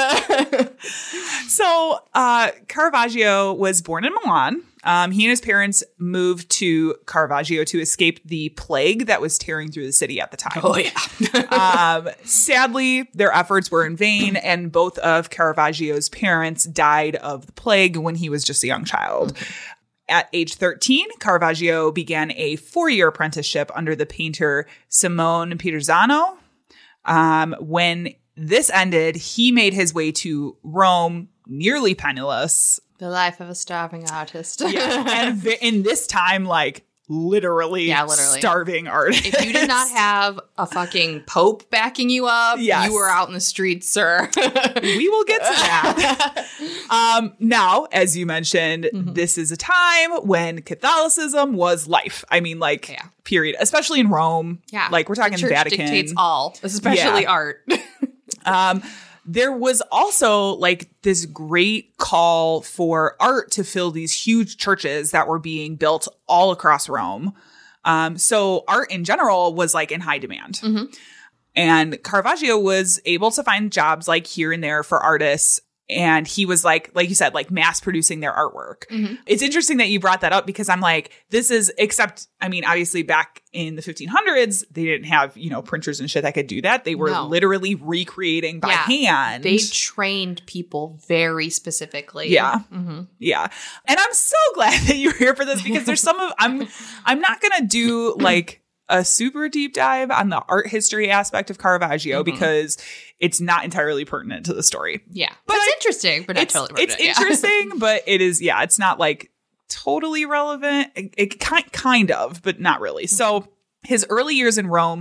So, uh, Caravaggio was born in Milan. Um, he and his parents moved to Caravaggio to escape the plague that was tearing through the city at the time. Oh yeah. um, sadly, their efforts were in vain, and both of Caravaggio's parents died of the plague when he was just a young child. At age thirteen, Caravaggio began a four-year apprenticeship under the painter Simone Pietrozano. Um, when this ended, he made his way to Rome, nearly penniless. The life of a starving artist. Yeah, and vi- in this time, like literally, Yeah, literally. starving artist. If you did not have a fucking pope backing you up, Yes. you were out in the streets, sir. We will get to that. um, now, as you mentioned, Mm-hmm. this is a time when Catholicism was life. I mean, like, Yeah. period. Especially in Rome. Yeah. Like, we're talking the church Vatican. dictates all, especially Yeah. art. Um, there was also like this great call for art to fill these huge churches that were being built all across Rome. Um, so art in general was like in high demand. Mm-hmm. And Caravaggio was able to find jobs like here and there for artists. And he was like, like you said, like mass producing their artwork. Mm-hmm. It's interesting that you brought that up because I'm like, this is, except, I mean, obviously back in the fifteen hundreds, they didn't have, you know, printers and shit that could do that. They were No. literally recreating by Yeah. hand. They trained people very specifically. Yeah. Mm-hmm. Yeah. And I'm so glad that you're here for this because there's some of, I'm, I'm not going to do like a super deep dive on the art history aspect of Caravaggio Mm-hmm. because it's not entirely pertinent to the story. Yeah. But But it's I- interesting, but not It's, totally it's pertinent, yeah. interesting, but it is, yeah, it's not like totally relevant. It, it kind, kind of, but not really. So his early years in Rome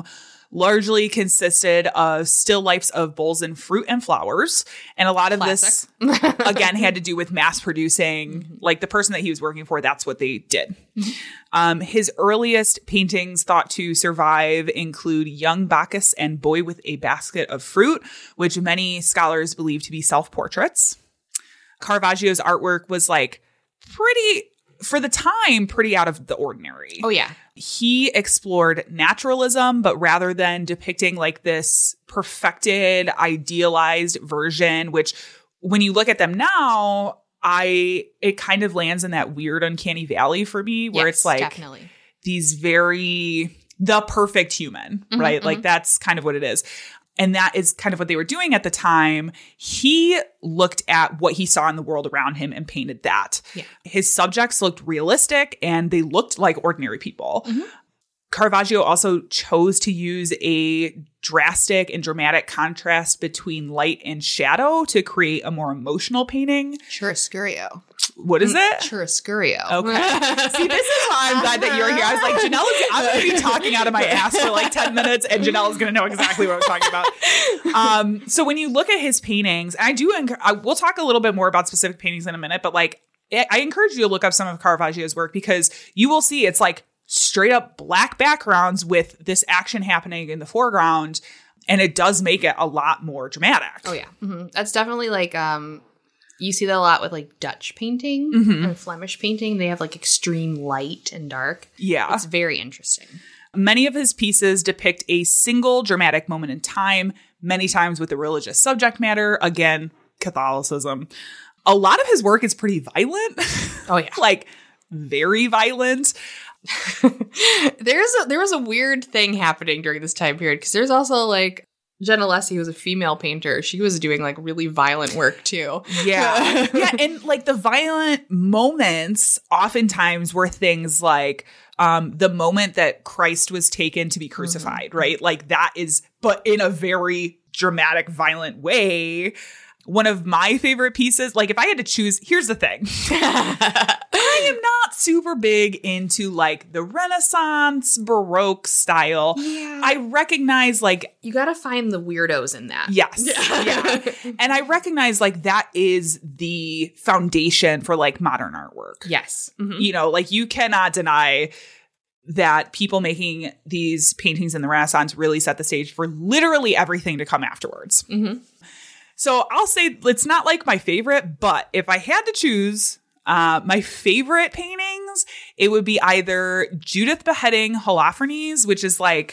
largely consisted of still lifes of bowls and fruit and flowers. And a lot of Classic. this, again, had to do with mass producing. Mm-hmm. Like the person that he was working for, that's what they did. Mm-hmm. Um, his earliest paintings thought to survive include Young Bacchus and Boy with a Basket of Fruit, which many scholars believe to be self-portraits. Caravaggio's artwork was like pretty, for the time, pretty out of the ordinary. Oh, yeah. He explored naturalism, but rather than depicting like this perfected, idealized version, which when you look at them now, I it kind of lands in that weird uncanny valley for me where Yes, it's like definitely. these very the perfect human, Mm-hmm, right? mm-hmm. Like that's kind of what it is. And that is kind of what they were doing at the time. He looked at what he saw in the world around him and painted that. Yeah. His subjects looked realistic and they looked like ordinary people. Mm-hmm. Caravaggio also chose to use a drastic and dramatic contrast between light and shadow to create a more emotional painting. Chiaroscuro. What is it? Chiaroscuro. Okay. See, this is why I'm glad that you're here. I was like, Janelle, is, I'm going to be talking out of my ass for like ten minutes, and Janelle is going to know exactly what I'm talking about. Um, so when you look at his paintings, and I do, enc- I, we'll talk a little bit more about specific paintings in a minute, but like, I I encourage you to look up some of Caravaggio's work because you will see it's like straight up black backgrounds with this action happening in the foreground, and it does make it a lot more dramatic. Oh, yeah. Mm-hmm. That's definitely like, um, you see that a lot with like Dutch painting Mm-hmm. and Flemish painting. They have like extreme light and dark. Yeah. It's very interesting. Many of his pieces depict a single dramatic moment in time, many times with a religious subject matter. Again, Catholicism. A lot of his work is pretty violent. Oh, yeah. Like, very violent. There's a, there was a weird thing happening during this time period because there's also like Gentileschi, who was a female painter. She was doing like really violent work too. Yeah. Yeah. And like the violent moments oftentimes were things like um, the moment that Christ was taken to be crucified, mm-hmm. right? Like that is, but in a very dramatic, violent way. One of my favorite pieces, like if I had to choose, here's the thing. I am not super big into like the Renaissance Baroque style. Yeah. I recognize like, You got to find the weirdos in that. yes. Yeah. And I recognize like that is the foundation for like modern artwork. Yes. Mm-hmm. You know, like you cannot deny that people making these paintings in the Renaissance really set the stage for literally everything to come afterwards. Mm-hmm. So I'll say it's not like my favorite, but if I had to choose uh, my favorite paintings, it would be either Judith beheading Holofernes, which is like,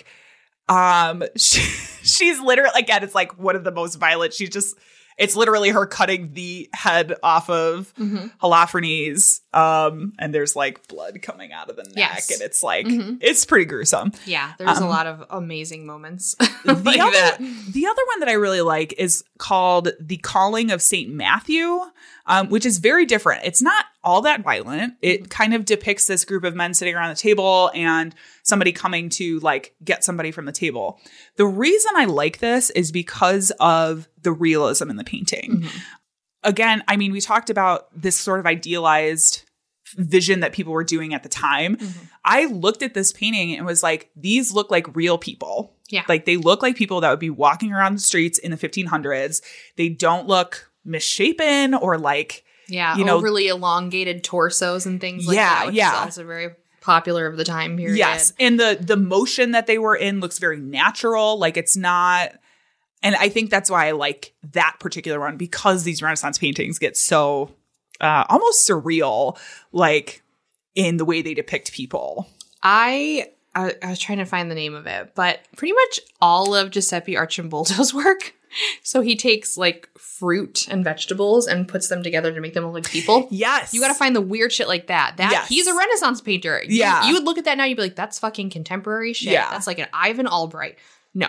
um, she, she's literally, again, it's like one of the most violent. She's just, it's literally her cutting the head off of mm-hmm. Holofernes. Um, and there's like blood coming out of the neck. Yes. And it's like, mm-hmm. it's pretty gruesome. Yeah, there's Um, a lot of amazing moments. The, like other, that. the other one that I really like is called The Calling of Saint Matthew, um, which is very different. It's not all that violent. It mm-hmm. kind of depicts this group of men sitting around the table and somebody coming to like get somebody from the table. The reason I like this is because of the realism in the painting. Mm-hmm. Again, I mean, we talked about this sort of idealized vision that people were doing at the time. Mm-hmm. I looked at this painting and was like, these look like real people. Yeah. Like they look like people that would be walking around the streets in the fifteen hundreds. They don't look misshapen or like, Yeah, you know, overly elongated torsos and things like Yeah, that, which yeah. is also very popular of the time period. yes. And the, the motion that they were in looks very natural. Like it's not, and I think that's why I like that particular one because these Renaissance paintings get so uh, almost surreal, like in the way they depict people. I, I I was trying to find the name of it, but pretty much all of Giuseppe Arcimboldo's work. So he takes like fruit and vegetables and puts them together to make them look like people. Yes. You got to find the weird shit like that. That Yes. he's a Renaissance painter. You- Yeah. You, would look at that now, you'd be like, that's fucking contemporary shit. Yeah. That's like an Ivan Albright. No.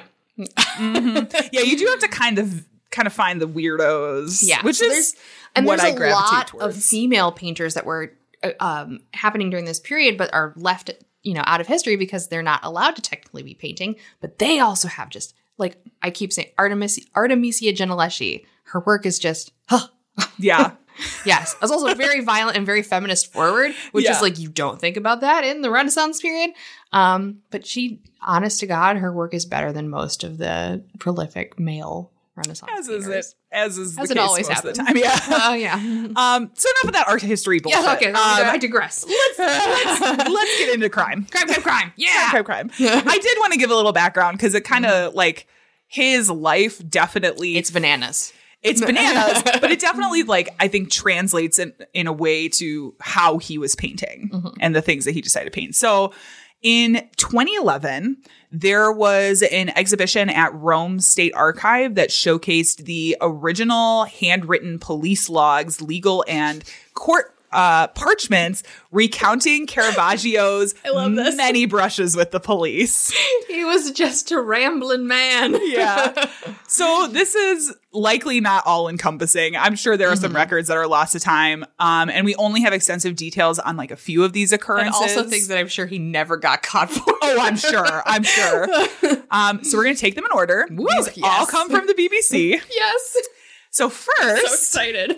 mm-hmm. Yeah, you do have to kind of kind of find the weirdos. Yeah. Which So is there's, and what there's I a gravitate lot towards. of female painters that were uh, um, happening during this period, but are left, you know, out of history because they're not allowed to technically be painting. But they also have just like I keep saying, Artemis Artemisia Gentileschi. Her work is just, huh. Yeah. Yes. I was also very violent and very feminist forward, which Yeah. is like, you don't think about that in the Renaissance period. Um, but she, honest to God, her work is better than most of the prolific male Renaissance As is painters. it. As is the As case it always most happens. of the time. Yeah. Oh, yeah. Um, so enough of that art history bullshit. Yeah, okay. Um, I digress. let's, let's, let's get into crime. Crime, crime, crime. Yeah. Crime, crime, crime. I did want to give a little background because it kind of like his life definitely It's bananas. it's bananas, but it definitely like I think translates in, in a way to how he was painting Mm-hmm. and the things that he decided to paint. So in twenty eleven, there was an exhibition at Rome State Archive that showcased the original handwritten police logs, legal and court uh, parchments recounting Caravaggio's I love this. many brushes with the police. He was just a rambling man. Yeah. So this is likely not all encompassing. I'm sure there are some records that are lost to time. Um, and we only have extensive details on like a few of these And occurrences. also things that I'm sure he never got caught for. Oh, I'm sure. I'm sure. Um, so we're going to take them in order. Woo, These all yes. come from the B B C. Yes. So first, So excited.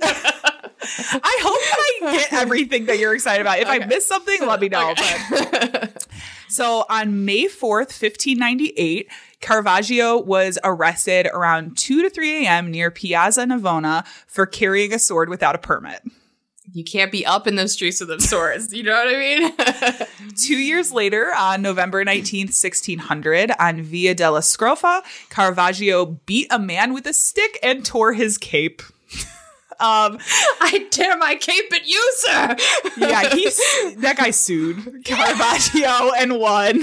I hope that I get everything that you're excited about. If I missed something, let me know. But- so on May fourth, fifteen ninety-eight, Caravaggio was arrested around two to three a.m. near Piazza Navona for carrying a sword without a permit. You can't be up in those streets with them swords. You know what I mean? Two years later, on November nineteenth, sixteen hundred, on Via della Scrofa, Caravaggio beat a man with a stick and tore his cape. Um, I tear my cape at you, sir. yeah, he's that guy sued Caravaggio and won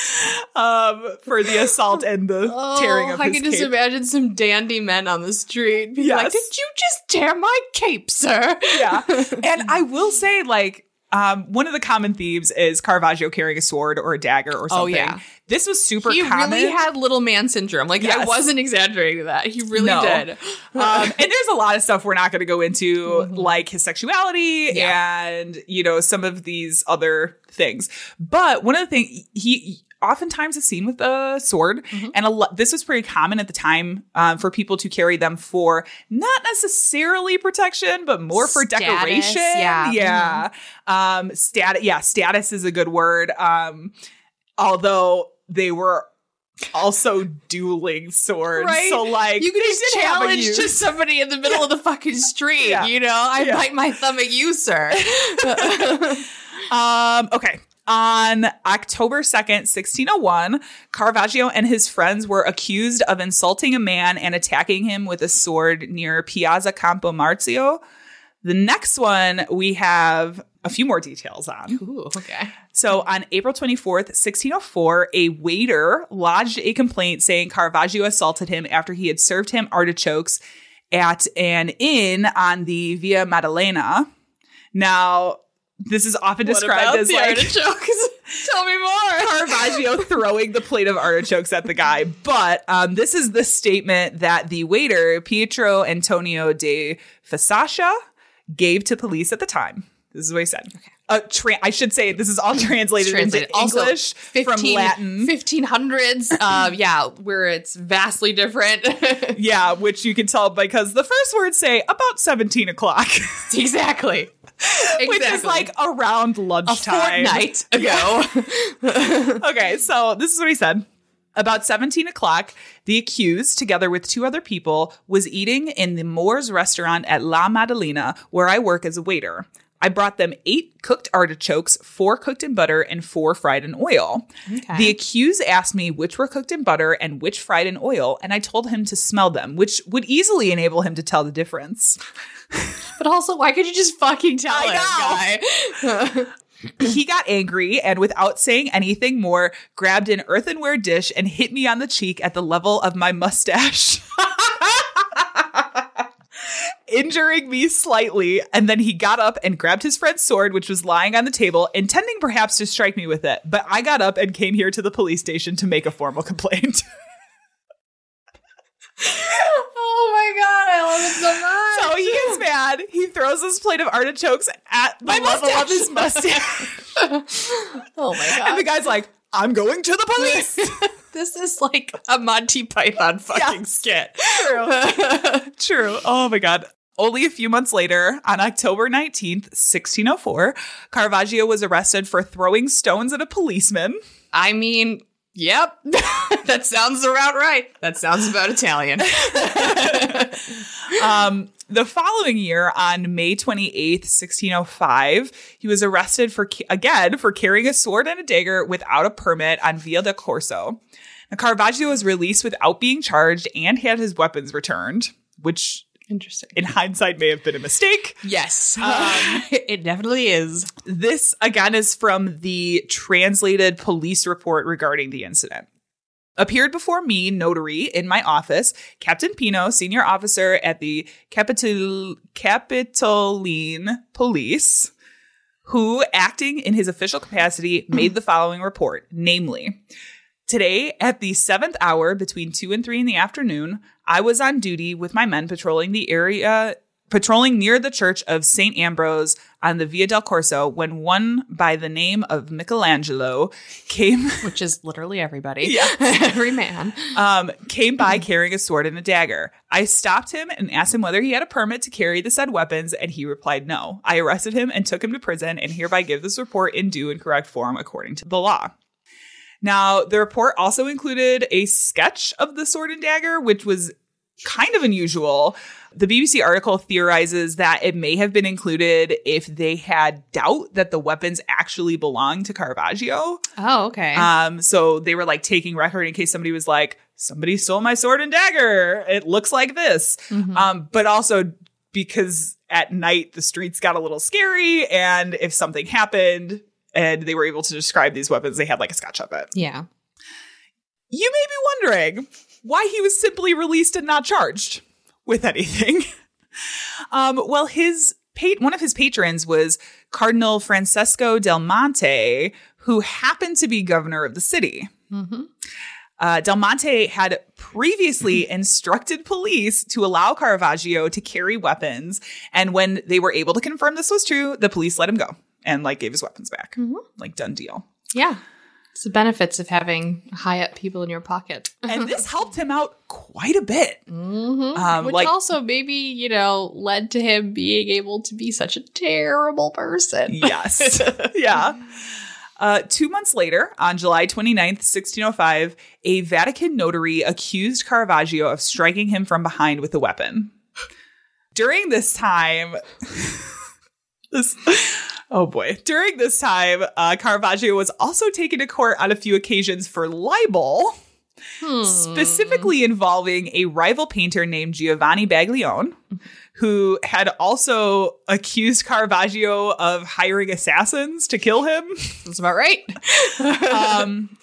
um, for the assault and the tearing of I his can just cape. imagine some dandy men on the street being Yes. like, did you just tear my cape, sir? Yeah, and I will say, like, um, one of the common themes is Caravaggio carrying a sword or a dagger or something. Oh, yeah. This was super He common. really had little man syndrome. Like, I Yes. wasn't exaggerating that. He really No. did. um, and there's a lot of stuff we're not going to go into, like his sexuality Yeah. and, you know, some of these other things. But one of the things he oftentimes is seen with a sword, and a lot, this was pretty common at the time um, for people to carry them for not necessarily protection, but more for Status, decoration. yeah. Yeah. Um, stat- yeah. Status is a good word. Um, although they were also dueling swords. Right? So like You could they just did have a challenge use. just somebody in the middle of the fucking street, Yeah. you know? I Yeah. bite my thumb at you, sir. Um, okay. On October second, sixteen oh one, Caravaggio and his friends were accused of insulting a man and attacking him with a sword near Piazza Campo Marzio. The next one we have a few more details on. Ooh, okay. So on April twenty-fourth, sixteen oh four, a waiter lodged a complaint saying Caravaggio assaulted him after he had served him artichokes at an inn on the Via Maddalena. Now, this is often described as the like artichokes? Tell me more. Caravaggio throwing the plate of artichokes at the guy. But um, this is the statement that the waiter, Pietro Antonio de Fasascia, gave to police at the time. This is what he said. Okay. Uh, tra- I should say this is all translated, Translated. into Also, English from Latin. fifteen hundreds. Uh, yeah, where it's vastly different. Yeah, which you can tell because the first words say about seventeen o'clock, exactly. which is Exactly. like around a lunchtime. fortnight ago. Okay, so this is what he said. About seventeen o'clock, the accused, together with two other people, was eating in the Moors restaurant at La Maddalena, where I work as a waiter. I brought them eight cooked artichokes, four cooked in butter, and four fried in oil. Okay. The accused asked me which were cooked in butter and which fried in oil, and I told him to smell them, which would easily enable him to tell the difference. But also, why could you just fucking tell I it, guy? He got angry and, without saying anything more, grabbed an earthenware dish and hit me on the cheek at the level of my mustache, injuring me slightly. And then he got up and grabbed his friend's sword, which was lying on the table, intending perhaps to strike me with it. But I got up and came here to the police station to make a formal complaint. Oh my god, I love it so much. So he gets mad. He throws this plate of artichokes at the My level of mustache. his mustache. Oh my And the god. guy's like, I'm going to the police. This is like a Monty Python fucking Yes. skit. True. True. Oh my God. Only a few months later, on October nineteenth, sixteen oh four, Caravaggio was arrested for throwing stones at a policeman. I mean, yep. That sounds about right. That sounds about Italian. um, the following year, on May twenty-eighth, sixteen oh five, he was arrested for, again, for carrying a sword and a dagger without a permit on Via del Corso. Now, Caravaggio was released without being charged and had his weapons returned, which, interesting, in hindsight, may have been a mistake. Yes, um, it definitely is. This, again, is from the translated police report regarding the incident. Appeared before me, notary, in my office, Captain Pino, senior officer at the Capital- Capitoline Police, who, acting in his official capacity, made the following report, namely, today, at the seventh hour, between two and three in the afternoon, I was on duty with my men patrolling the area, patrolling near the church of Saint Ambrose on the Via del Corso when one by the name of Michelangelo came... Which is literally everybody. Yeah. Every man. Um, came by carrying a sword and a dagger. I stopped him and asked him whether he had a permit to carry the said weapons, and he replied no. I arrested him and took him to prison, and hereby give this report in due and correct form according to the law. Now, the report also included a sketch of the sword and dagger, which was kind of unusual. The B B C article theorizes that it may have been included if they had doubt that the weapons actually belonged to Caravaggio. Oh, okay. Um, so they were like taking record in case somebody was like, somebody stole my sword and dagger. It looks like this. Mm-hmm. Um, but also because at night the streets got a little scary, and if something happened and they were able to describe these weapons, they had like a sketch of it. Yeah. You may be wondering why he was simply released and not charged with anything. um, well, his pa- one of his patrons was Cardinal Francesco Del Monte, who happened to be governor of the city. Mm-hmm. Uh, Del Monte had previously instructed police to allow Caravaggio to carry weapons, and when they were able to confirm this was true, the police let him go and like gave his weapons back. Mm-hmm. Like, done deal. Yeah. It's the benefits of having high up people in your pocket. And this helped him out quite a bit. Mm-hmm. Um, Which like, also maybe, you know, led to him being able to be such a terrible person. Yes. Yeah. Uh, two months later, on July twenty-ninth, sixteen oh five, a Vatican notary accused Caravaggio of striking him from behind with a weapon. During this time... this... Oh boy. During this time, uh, Caravaggio was also taken to court on a few occasions for libel, hmm. specifically involving a rival painter named Giovanni Baglione, who had also accused Caravaggio of hiring assassins to kill him. That's about right. um,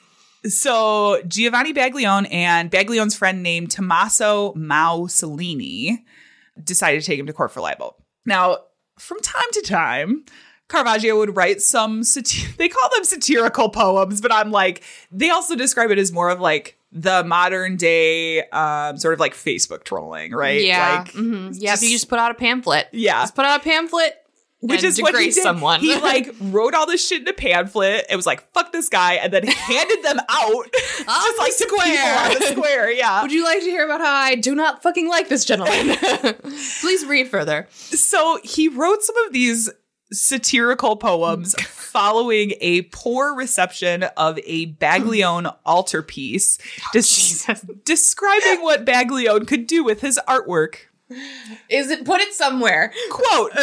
so Giovanni Baglione and Baglione's friend named Tommaso Mau Cellini decided to take him to court for libel. Now, from time to time, Caravaggio would write some, sati- they call them satirical poems, but I'm like, they also describe it as more of like the modern day um, sort of like Facebook trolling, right? Yeah. Like, mm-hmm. Yeah, if you just put out a pamphlet. Yeah. Just put out a pamphlet. Which and is what he did. Someone. He like wrote all this shit in a pamphlet. It was like, fuck this guy, and then handed them out just like to people on the square. Yeah. Would you like to hear about how I do not fucking like this gentleman? Please read further. So he wrote some of these satirical poems following a poor reception of a Baglione altarpiece, des- describing what Baglione could do with his artwork. Is it put it somewhere? Quote,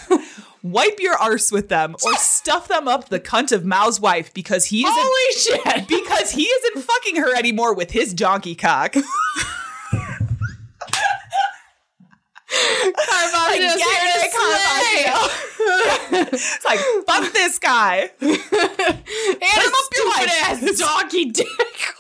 wipe your arse with them or stuff them up the cunt of Mao's wife because he isn't Holy shit. because he isn't fucking her anymore with his donkey cock. Caravaggio's like, here to Caravaggio. It's like, fuck this guy. And Put him up your stupid wife. ass donkey dick.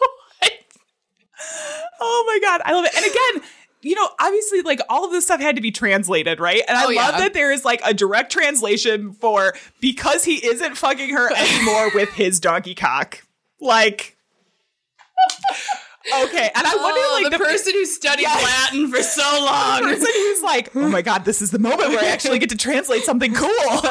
Oh my God. I love it. And again, you know, obviously, like, all of this stuff had to be translated, right? And I oh, love yeah. that there is, like, a direct translation for because he isn't fucking her anymore with his donkey cock. Like, okay. And I wonder, oh, like, the, the person who studied yes. Latin for so long. The person who's like, oh my God, this is the moment where I actually get to translate something cool.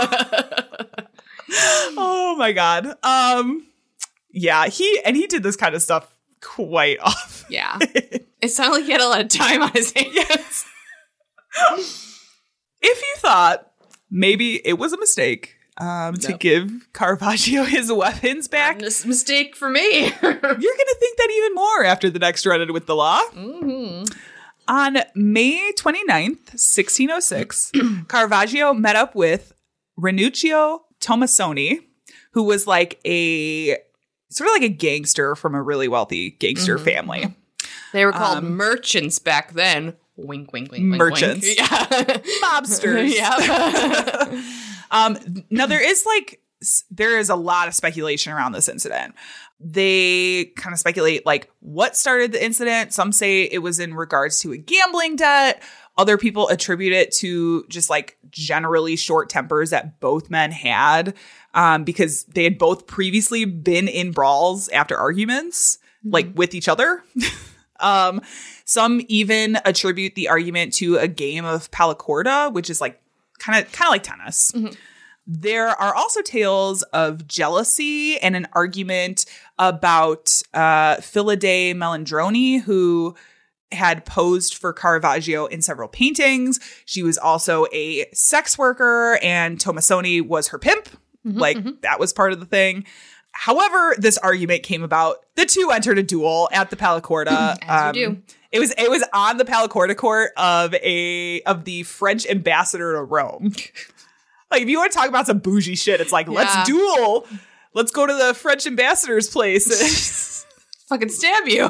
Oh my God. Um, yeah, he, and he did this kind of stuff quite often. Yeah. It sounded like he had a lot of time on his hands. if you thought maybe it was a mistake um, to Nope. give Caravaggio his weapons back, This mistake for me. you're going to think that even more after the next run-in with the law. Mm-hmm. On May twenty-ninth, sixteen oh six, Caravaggio met up with Ranuccio Tomassoni, who was like a sort of like a gangster from a really wealthy gangster Mm-hmm. family. They were called Um, merchants back then. Wink, wink, wink, wink, Merchants. wink. Yeah. Mobsters. Yep. Um, now there is like, s- there is a lot of speculation around this incident. They kind of speculate like what started the incident. Some say it was in regards to a gambling debt. Other people attribute it to just like generally short tempers that both men had, um, because they had both previously been in brawls after arguments, like with each other. um, some even attribute the argument to a game of palacorda, which is like kind of kind of like tennis. There are also tales of jealousy and an argument about uh, Philide Melandroni, who had posed for Caravaggio in several paintings. She was also a sex worker, and Tomassoni was her pimp. Like, that was part of the thing. However, this argument came about. The two entered a duel at the Palacorda. As you do. It was it was on the Palacorda court of a of the French ambassador to Rome. Like, if you want to talk about some bougie shit, it's like, Yeah. let's duel. Let's go to the French ambassador's place. Fucking stab you.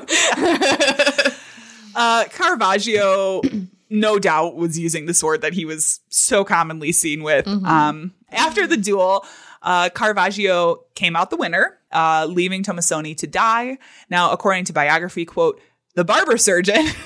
uh, Caravaggio, no doubt, was using the sword that he was so commonly seen with. Um, after the duel, uh, Caravaggio came out the winner, uh, leaving Tomassoni to die. Now, according to biography, quote, the barber surgeon, which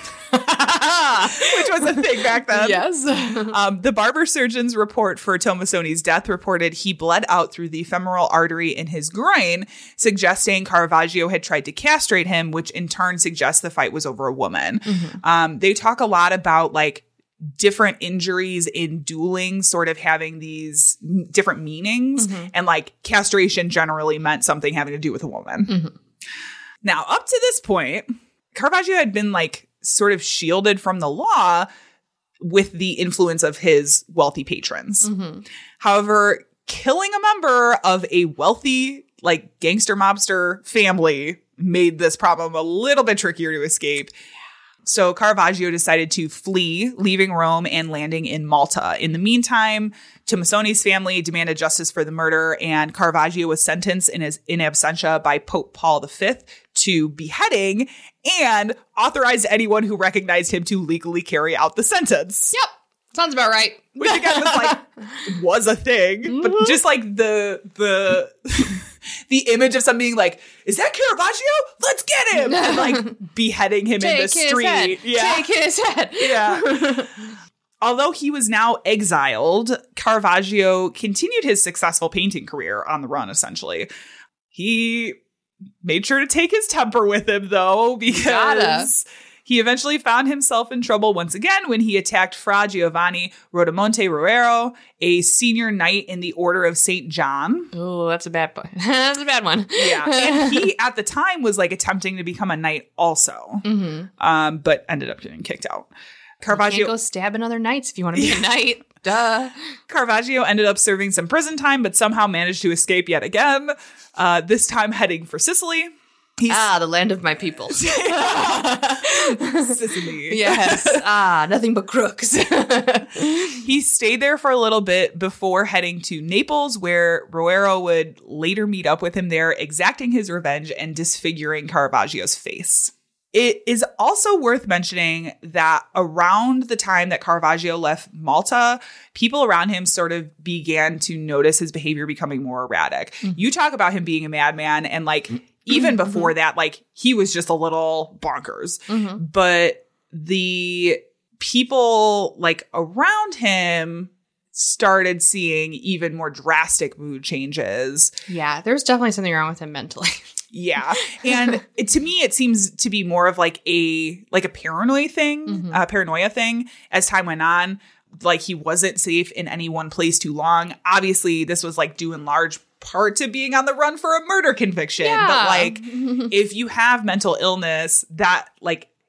was a thing back then. Yes. Um, the barber surgeon's report for Tomassoni's death reported he bled out through the femoral artery in his groin, suggesting Caravaggio had tried to castrate him, which in turn suggests the fight was over a woman. Um, they talk a lot about like different injuries in dueling sort of having these m- different meanings, and like castration generally meant something having to do with a woman. Now, up to this point, Caravaggio had been like sort of shielded from the law with the influence of his wealthy patrons. However, killing a member of a wealthy, like gangster mobster family made this problem a little bit trickier to escape. So Caravaggio decided to flee, leaving Rome and landing in Malta. In the meantime, Tomassoni's family demanded justice for the murder, and Caravaggio was sentenced in his in absentia by Pope Paul the Fifth to beheading and authorized anyone who recognized him to legally carry out the sentence. Yep. Sounds about right. Which again was like was a thing, but just like the the the image of something being like, is that Caravaggio? Let's get him! And like beheading him in the Take his street. head. Yeah. Take his head. Yeah. Although he was now exiled, Caravaggio continued his successful painting career on the run, essentially. He made sure to take his temper with him, though, because Gotta. he eventually found himself in trouble once again when he attacked Fra Giovanni Rodamonte Ruero, a senior knight in the Order of Saint John. Oh, that's a bad one. That's a bad one. Yeah. And he, at the time, was like attempting to become a knight also, Mm-hmm. um, but ended up getting kicked out. You Caravaggio can't go stabbing other knights if you want to be a knight. Duh. Caravaggio ended up serving some prison time, but somehow managed to escape yet again, uh, this time heading for Sicily. He's Ah, the land of my people. Sicily. Yes. Ah, nothing but crooks. He stayed there for a little bit before heading to Naples, where Ruero would later meet up with him there, exacting his revenge and disfiguring Caravaggio's face. It is also worth mentioning that around the time that Caravaggio left Malta, people around him sort of began to notice his behavior becoming more erratic. You talk about him being a madman, and like even before that, like he was just a little bonkers. But the people like around him started seeing even more drastic mood changes. Yeah, there's definitely something wrong with him mentally. Yeah. And it, to me, it seems to be more of like a, like a paranoia thing, Mm-hmm. uh, paranoia thing as time went on. Like he wasn't safe in any one place too long. Obviously, this was like due in large part to being on the run for a murder conviction. Yeah. But like, if you have mental illness, that like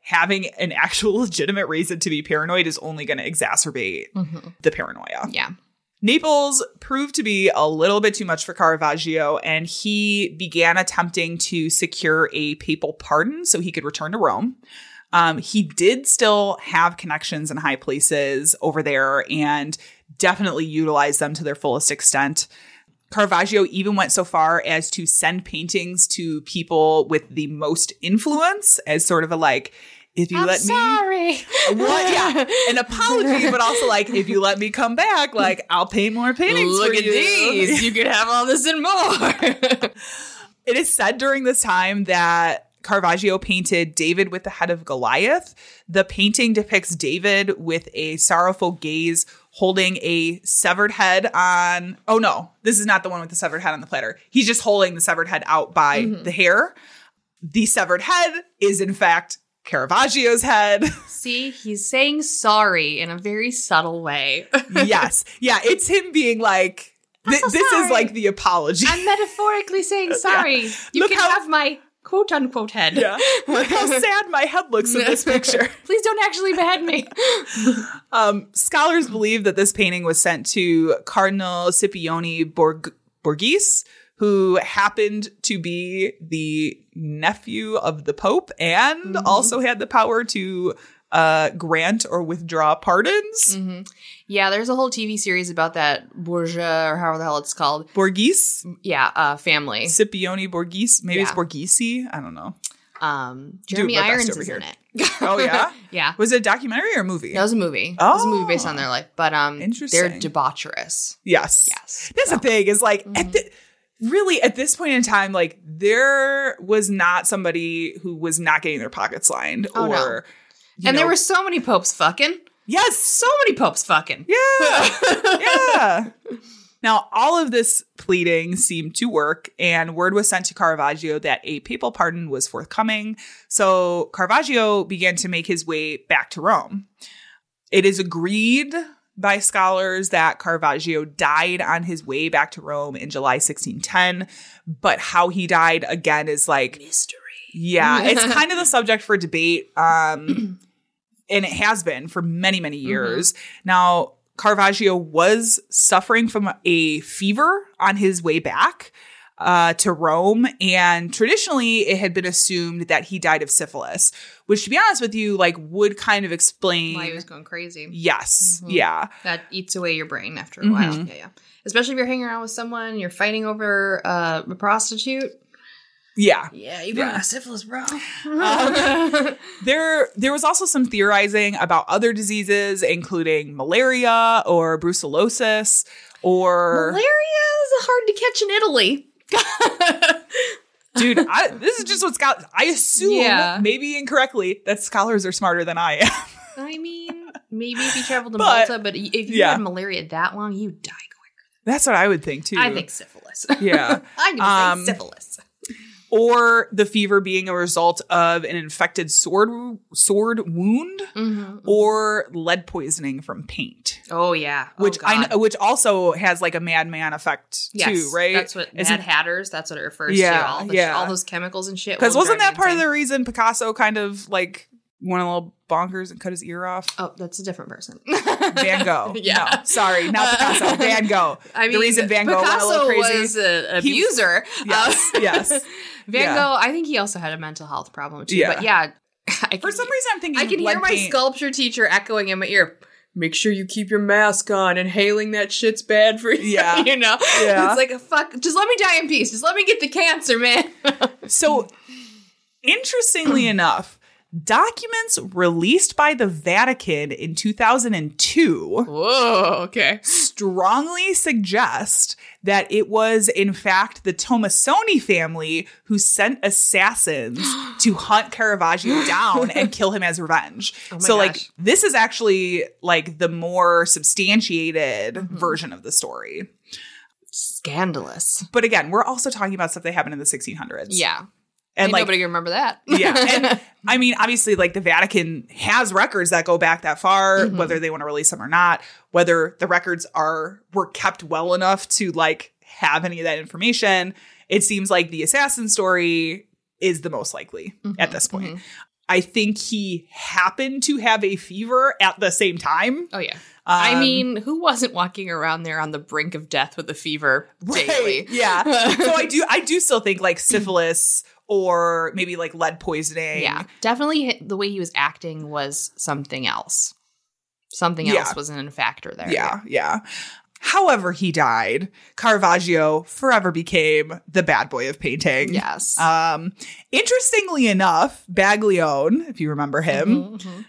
having an actual legitimate reason to be paranoid is only going to exacerbate mm-hmm. the paranoia. Yeah. Naples proved to be a little bit too much for Caravaggio, and he began attempting to secure a papal pardon so he could return to Rome. Um, he did still have connections in high places over there and definitely utilized them to their fullest extent. Caravaggio even went so far as to send paintings to people with the most influence as sort of a like, if you I'm let sorry. me, what? Yeah, an apology, but also like, if you let me come back, like I'll paint more paintings. Look for at you. these. You could have all this and more. It is said during this time that Caravaggio painted David with the head of Goliath. The painting depicts David with a sorrowful gaze holding a severed head on. Oh, no, this is not the one with the severed head on the platter. He's just holding the severed head out by mm-hmm. the hair. The severed head is, in fact, Caravaggio's head. See, he's saying sorry in a very subtle way. Yes. Yeah, it's him being like, th- so this sorry. is like the apology. I'm metaphorically saying sorry. Yeah. You Look can how- have my quote-unquote head. Yeah. Look how sad my head looks in this picture. Please don't actually behead me. Um, scholars believe that this painting was sent to Cardinal Scipione Borg- Borghese, who happened to be the nephew of the Pope and mm-hmm. also had the power to uh, grant or withdraw pardons. Mm-hmm. Yeah, there's a whole T V series about that Borgia, or however the hell it's called. Borghese? Yeah, uh, family. Scipione Borghese? Maybe yeah. it's Borghese? I don't know. Um, Jeremy Irons is here. in it. Oh, yeah? Yeah. Was it a documentary or a movie? That was a movie. Oh. It was a movie based on their life. But um, Interesting. they're debaucherous. Yes. Yes. That's so. the thing is like, Mm-hmm. at the, really at this point in time, like there was not somebody who was not getting their pockets lined Oh, or, no. you And know, there were so many popes fucking. yes, So many popes fucking. yeah, yeah. Now, all of this pleading seemed to work, and word was sent to Caravaggio that a papal pardon was forthcoming. So Caravaggio began to make his way back to Rome. It is agreed by scholars that Caravaggio died on his way back to Rome in July sixteen ten, but how he died, again, is like... Mystery. Yeah, it's kind of the subject for debate, um, and it has been for many, many years. Mm-hmm. Now, Caravaggio was suffering from a fever on his way back uh, to Rome, and traditionally it had been assumed that he died of syphilis, which, to be honest with you, like would kind of explain Why he was going crazy. Yes, Mm-hmm. yeah, That eats away your brain after a Mm-hmm. while. Yeah, yeah. Especially if you're hanging around with someone, you're fighting over uh, a prostitute. yeah. Yeah, you Yeah. got syphilis, bro. Um, there, there was also some theorizing about other diseases, including malaria or brucellosis, or Malaria is hard to catch in Italy. dude, I, this is just what scholars. I assume, Yeah. maybe incorrectly, that scholars are smarter than I am. I mean, maybe if you travel to But, Malta, but if you yeah. had malaria that long, you die quicker. That's what I would think too. I think syphilis. Yeah. I'm going to Um, say syphilis. Or the fever being a result of an infected sword sword wound, Mm-hmm. or lead poisoning from paint. Oh, yeah. Oh, Which I God. know, which also has like a madman effect Yes, too, right? That's what Isn't- Mad Hatters. That's what it refers Yeah, to. All the, yeah. all those chemicals and shit. Because will wasn't drive that you part of insane. the reason Picasso kind of like went a little bonkers and cut his ear off? Oh, that's a different person. Van Gogh. Yeah. No, sorry, not Picasso. Van Gogh. I mean, the reason Van Gogh Picasso went a little crazy. was a, an He- abuser. Yes, Uh, yes. Van Yeah. Gogh, I think he also had a mental health problem too. Yeah. But yeah, I can, For some reason, I'm thinking I can hear lead my paint- sculpture teacher echoing in my ear. Make sure you keep your mask on. Inhaling that shit's bad for you. Yeah. you know? Yeah. It's like, a fuck, just let me die in peace. Just let me get the cancer, man. So, interestingly enough, documents released by the Vatican in two thousand two Whoa, okay. strongly suggest that it was, in fact, the Tomasoni family who sent assassins to hunt Caravaggio down and kill him as revenge. Oh my so, like, gosh. this is actually, like, the more substantiated Mm-hmm. version of the story. Scandalous. But again, we're also talking about stuff that happened in the sixteen hundreds. Yeah. And, Ain't like, nobody can remember that. yeah. And I mean, obviously, like the Vatican has records that go back that far, Mm-hmm. whether they want to release them or not, whether the records are were kept well enough to like have any of that information. It seems like the assassin story is the most likely Mm-hmm. at this point. I think he happened to have a fever at the same time. Oh, yeah. I Um, mean, who wasn't walking around there on the brink of death with a fever daily? Right, yeah. So I do I do still think like syphilis or maybe like lead poisoning. Yeah, definitely hit- the way he was acting was something else. Something else Yeah. wasn't a factor there. Yeah, yeah. However he died, Caravaggio forever became the bad boy of painting. Yes. Um, interestingly enough, Baglione, if you remember him, Mhm.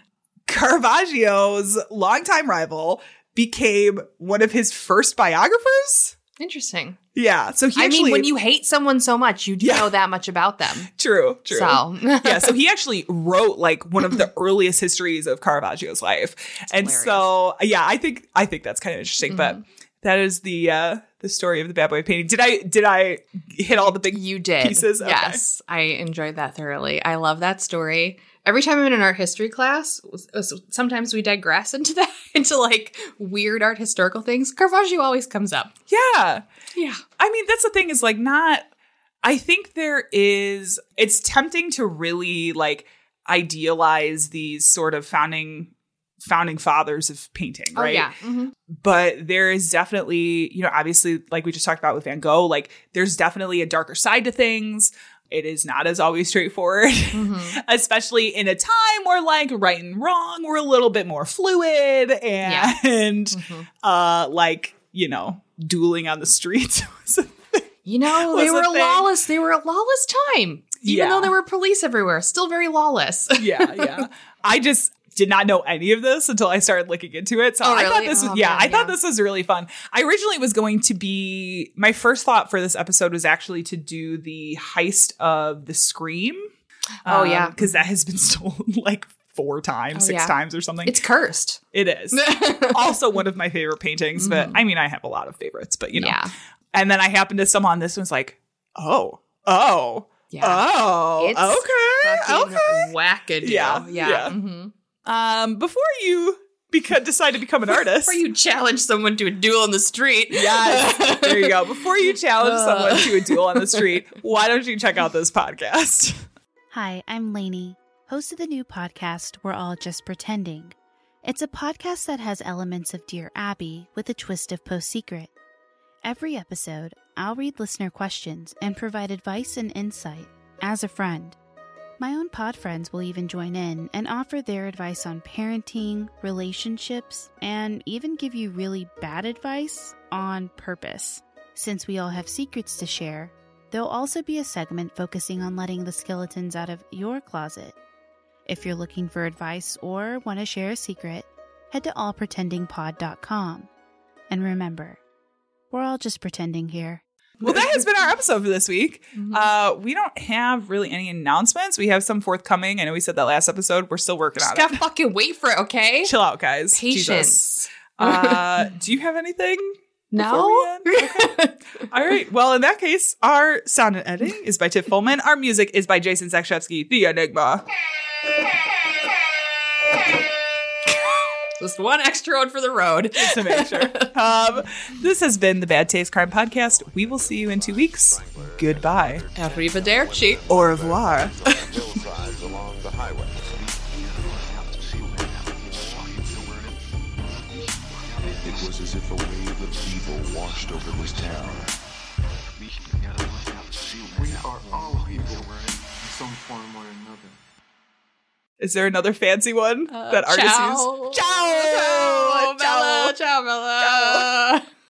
Caravaggio's longtime rival, became one of his first biographers. Interesting. Yeah, so he I actually mean, when you hate someone so much, you Yeah. know that much about them. true, true. So, Yeah, so he actually wrote like one of the earliest histories of Caravaggio's life. and hilarious. so yeah, I think I think that's kind of interesting, but that is the uh the story of the bad boy of painting. Did I did I hit all the big you did. pieces? Okay. Yes. I enjoyed that thoroughly. I love that story. Every time I'm in an art history class, sometimes we digress into that, into like weird art historical things. Caravaggio always comes up. Yeah. Yeah. I mean, that's the thing is like not, I think there is, it's tempting to really like idealize these sort of founding, founding fathers of painting, right? Oh, yeah. Mhm. But there is definitely, you know, obviously, like we just talked about with Van Gogh, like there's definitely a darker side to things. It is not as always straightforward, Mm-hmm. especially in a time where like right and wrong were a little bit more fluid and, Mm-hmm. uh, like, you know, dueling on the streets was a thing. You know, Was they a were a thing. lawless, they were a lawless time. Even Yeah. though there were police everywhere, still very lawless. Yeah, yeah. I just did not know any of this until I started looking into it. So Oh, I thought really? this was, Oh, yeah, man, I thought yeah. this was really fun. I originally was going to be, my first thought for this episode was actually to do the heist of the Scream. Oh, yeah. Because that has been stolen like four times, Oh, six yeah. times or something. It's cursed. It is. Also one of my favorite paintings, but I mean, I have a lot of favorites, but you know. Yeah. And then I happened to stumble on this and was like, oh, oh, Yeah. oh, It's okay, fucking okay. wackadoo. Yeah, Yeah. yeah. Mhm. Um, before you beca- decide to become an artist, Before you challenge someone to a duel in the street. yes, there you go. Before you challenge Uh. someone to a duel on the street, why don't you check out this podcast? Hi, I'm Lainey, host of the new podcast We're All Just Pretending. It's a podcast that has elements of Dear Abby with a twist of Post Secret. Every episode, I'll read listener questions and provide advice and insight as a friend. My own pod friends will even join in and offer their advice on parenting, relationships, and even give you really bad advice on purpose. Since we all have secrets to share, there'll also be a segment focusing on letting the skeletons out of your closet. If you're looking for advice or want to share a secret, head to all pretending pod dot com. And remember, we're all just pretending here. Well, that has been our episode for this week. Uh, we don't have really any announcements. We have some forthcoming. I know we said that last episode. We're still working Just on gotta it. fucking wait for it, okay? Chill out, guys. Jesus. Patience. Uh, do you have anything? before No? we end? Okay. All right. Well, in that case, our sound and editing is by Tiff Fullman. Our music is by Jason Zakshevsky, the Enigma. Just one extra one for the road. Just to make sure. Um, this has been the Bad Taste Crime Podcast. We will see you in two weeks. Goodbye. Arrivederci. Au revoir. Hillsides along the highway. It was as if a wave of evil washed over this town. We are all people in some form or another. Is there another fancy one that artists ciao. use? Ciao. Ciao, Bella. Ciao, Bella.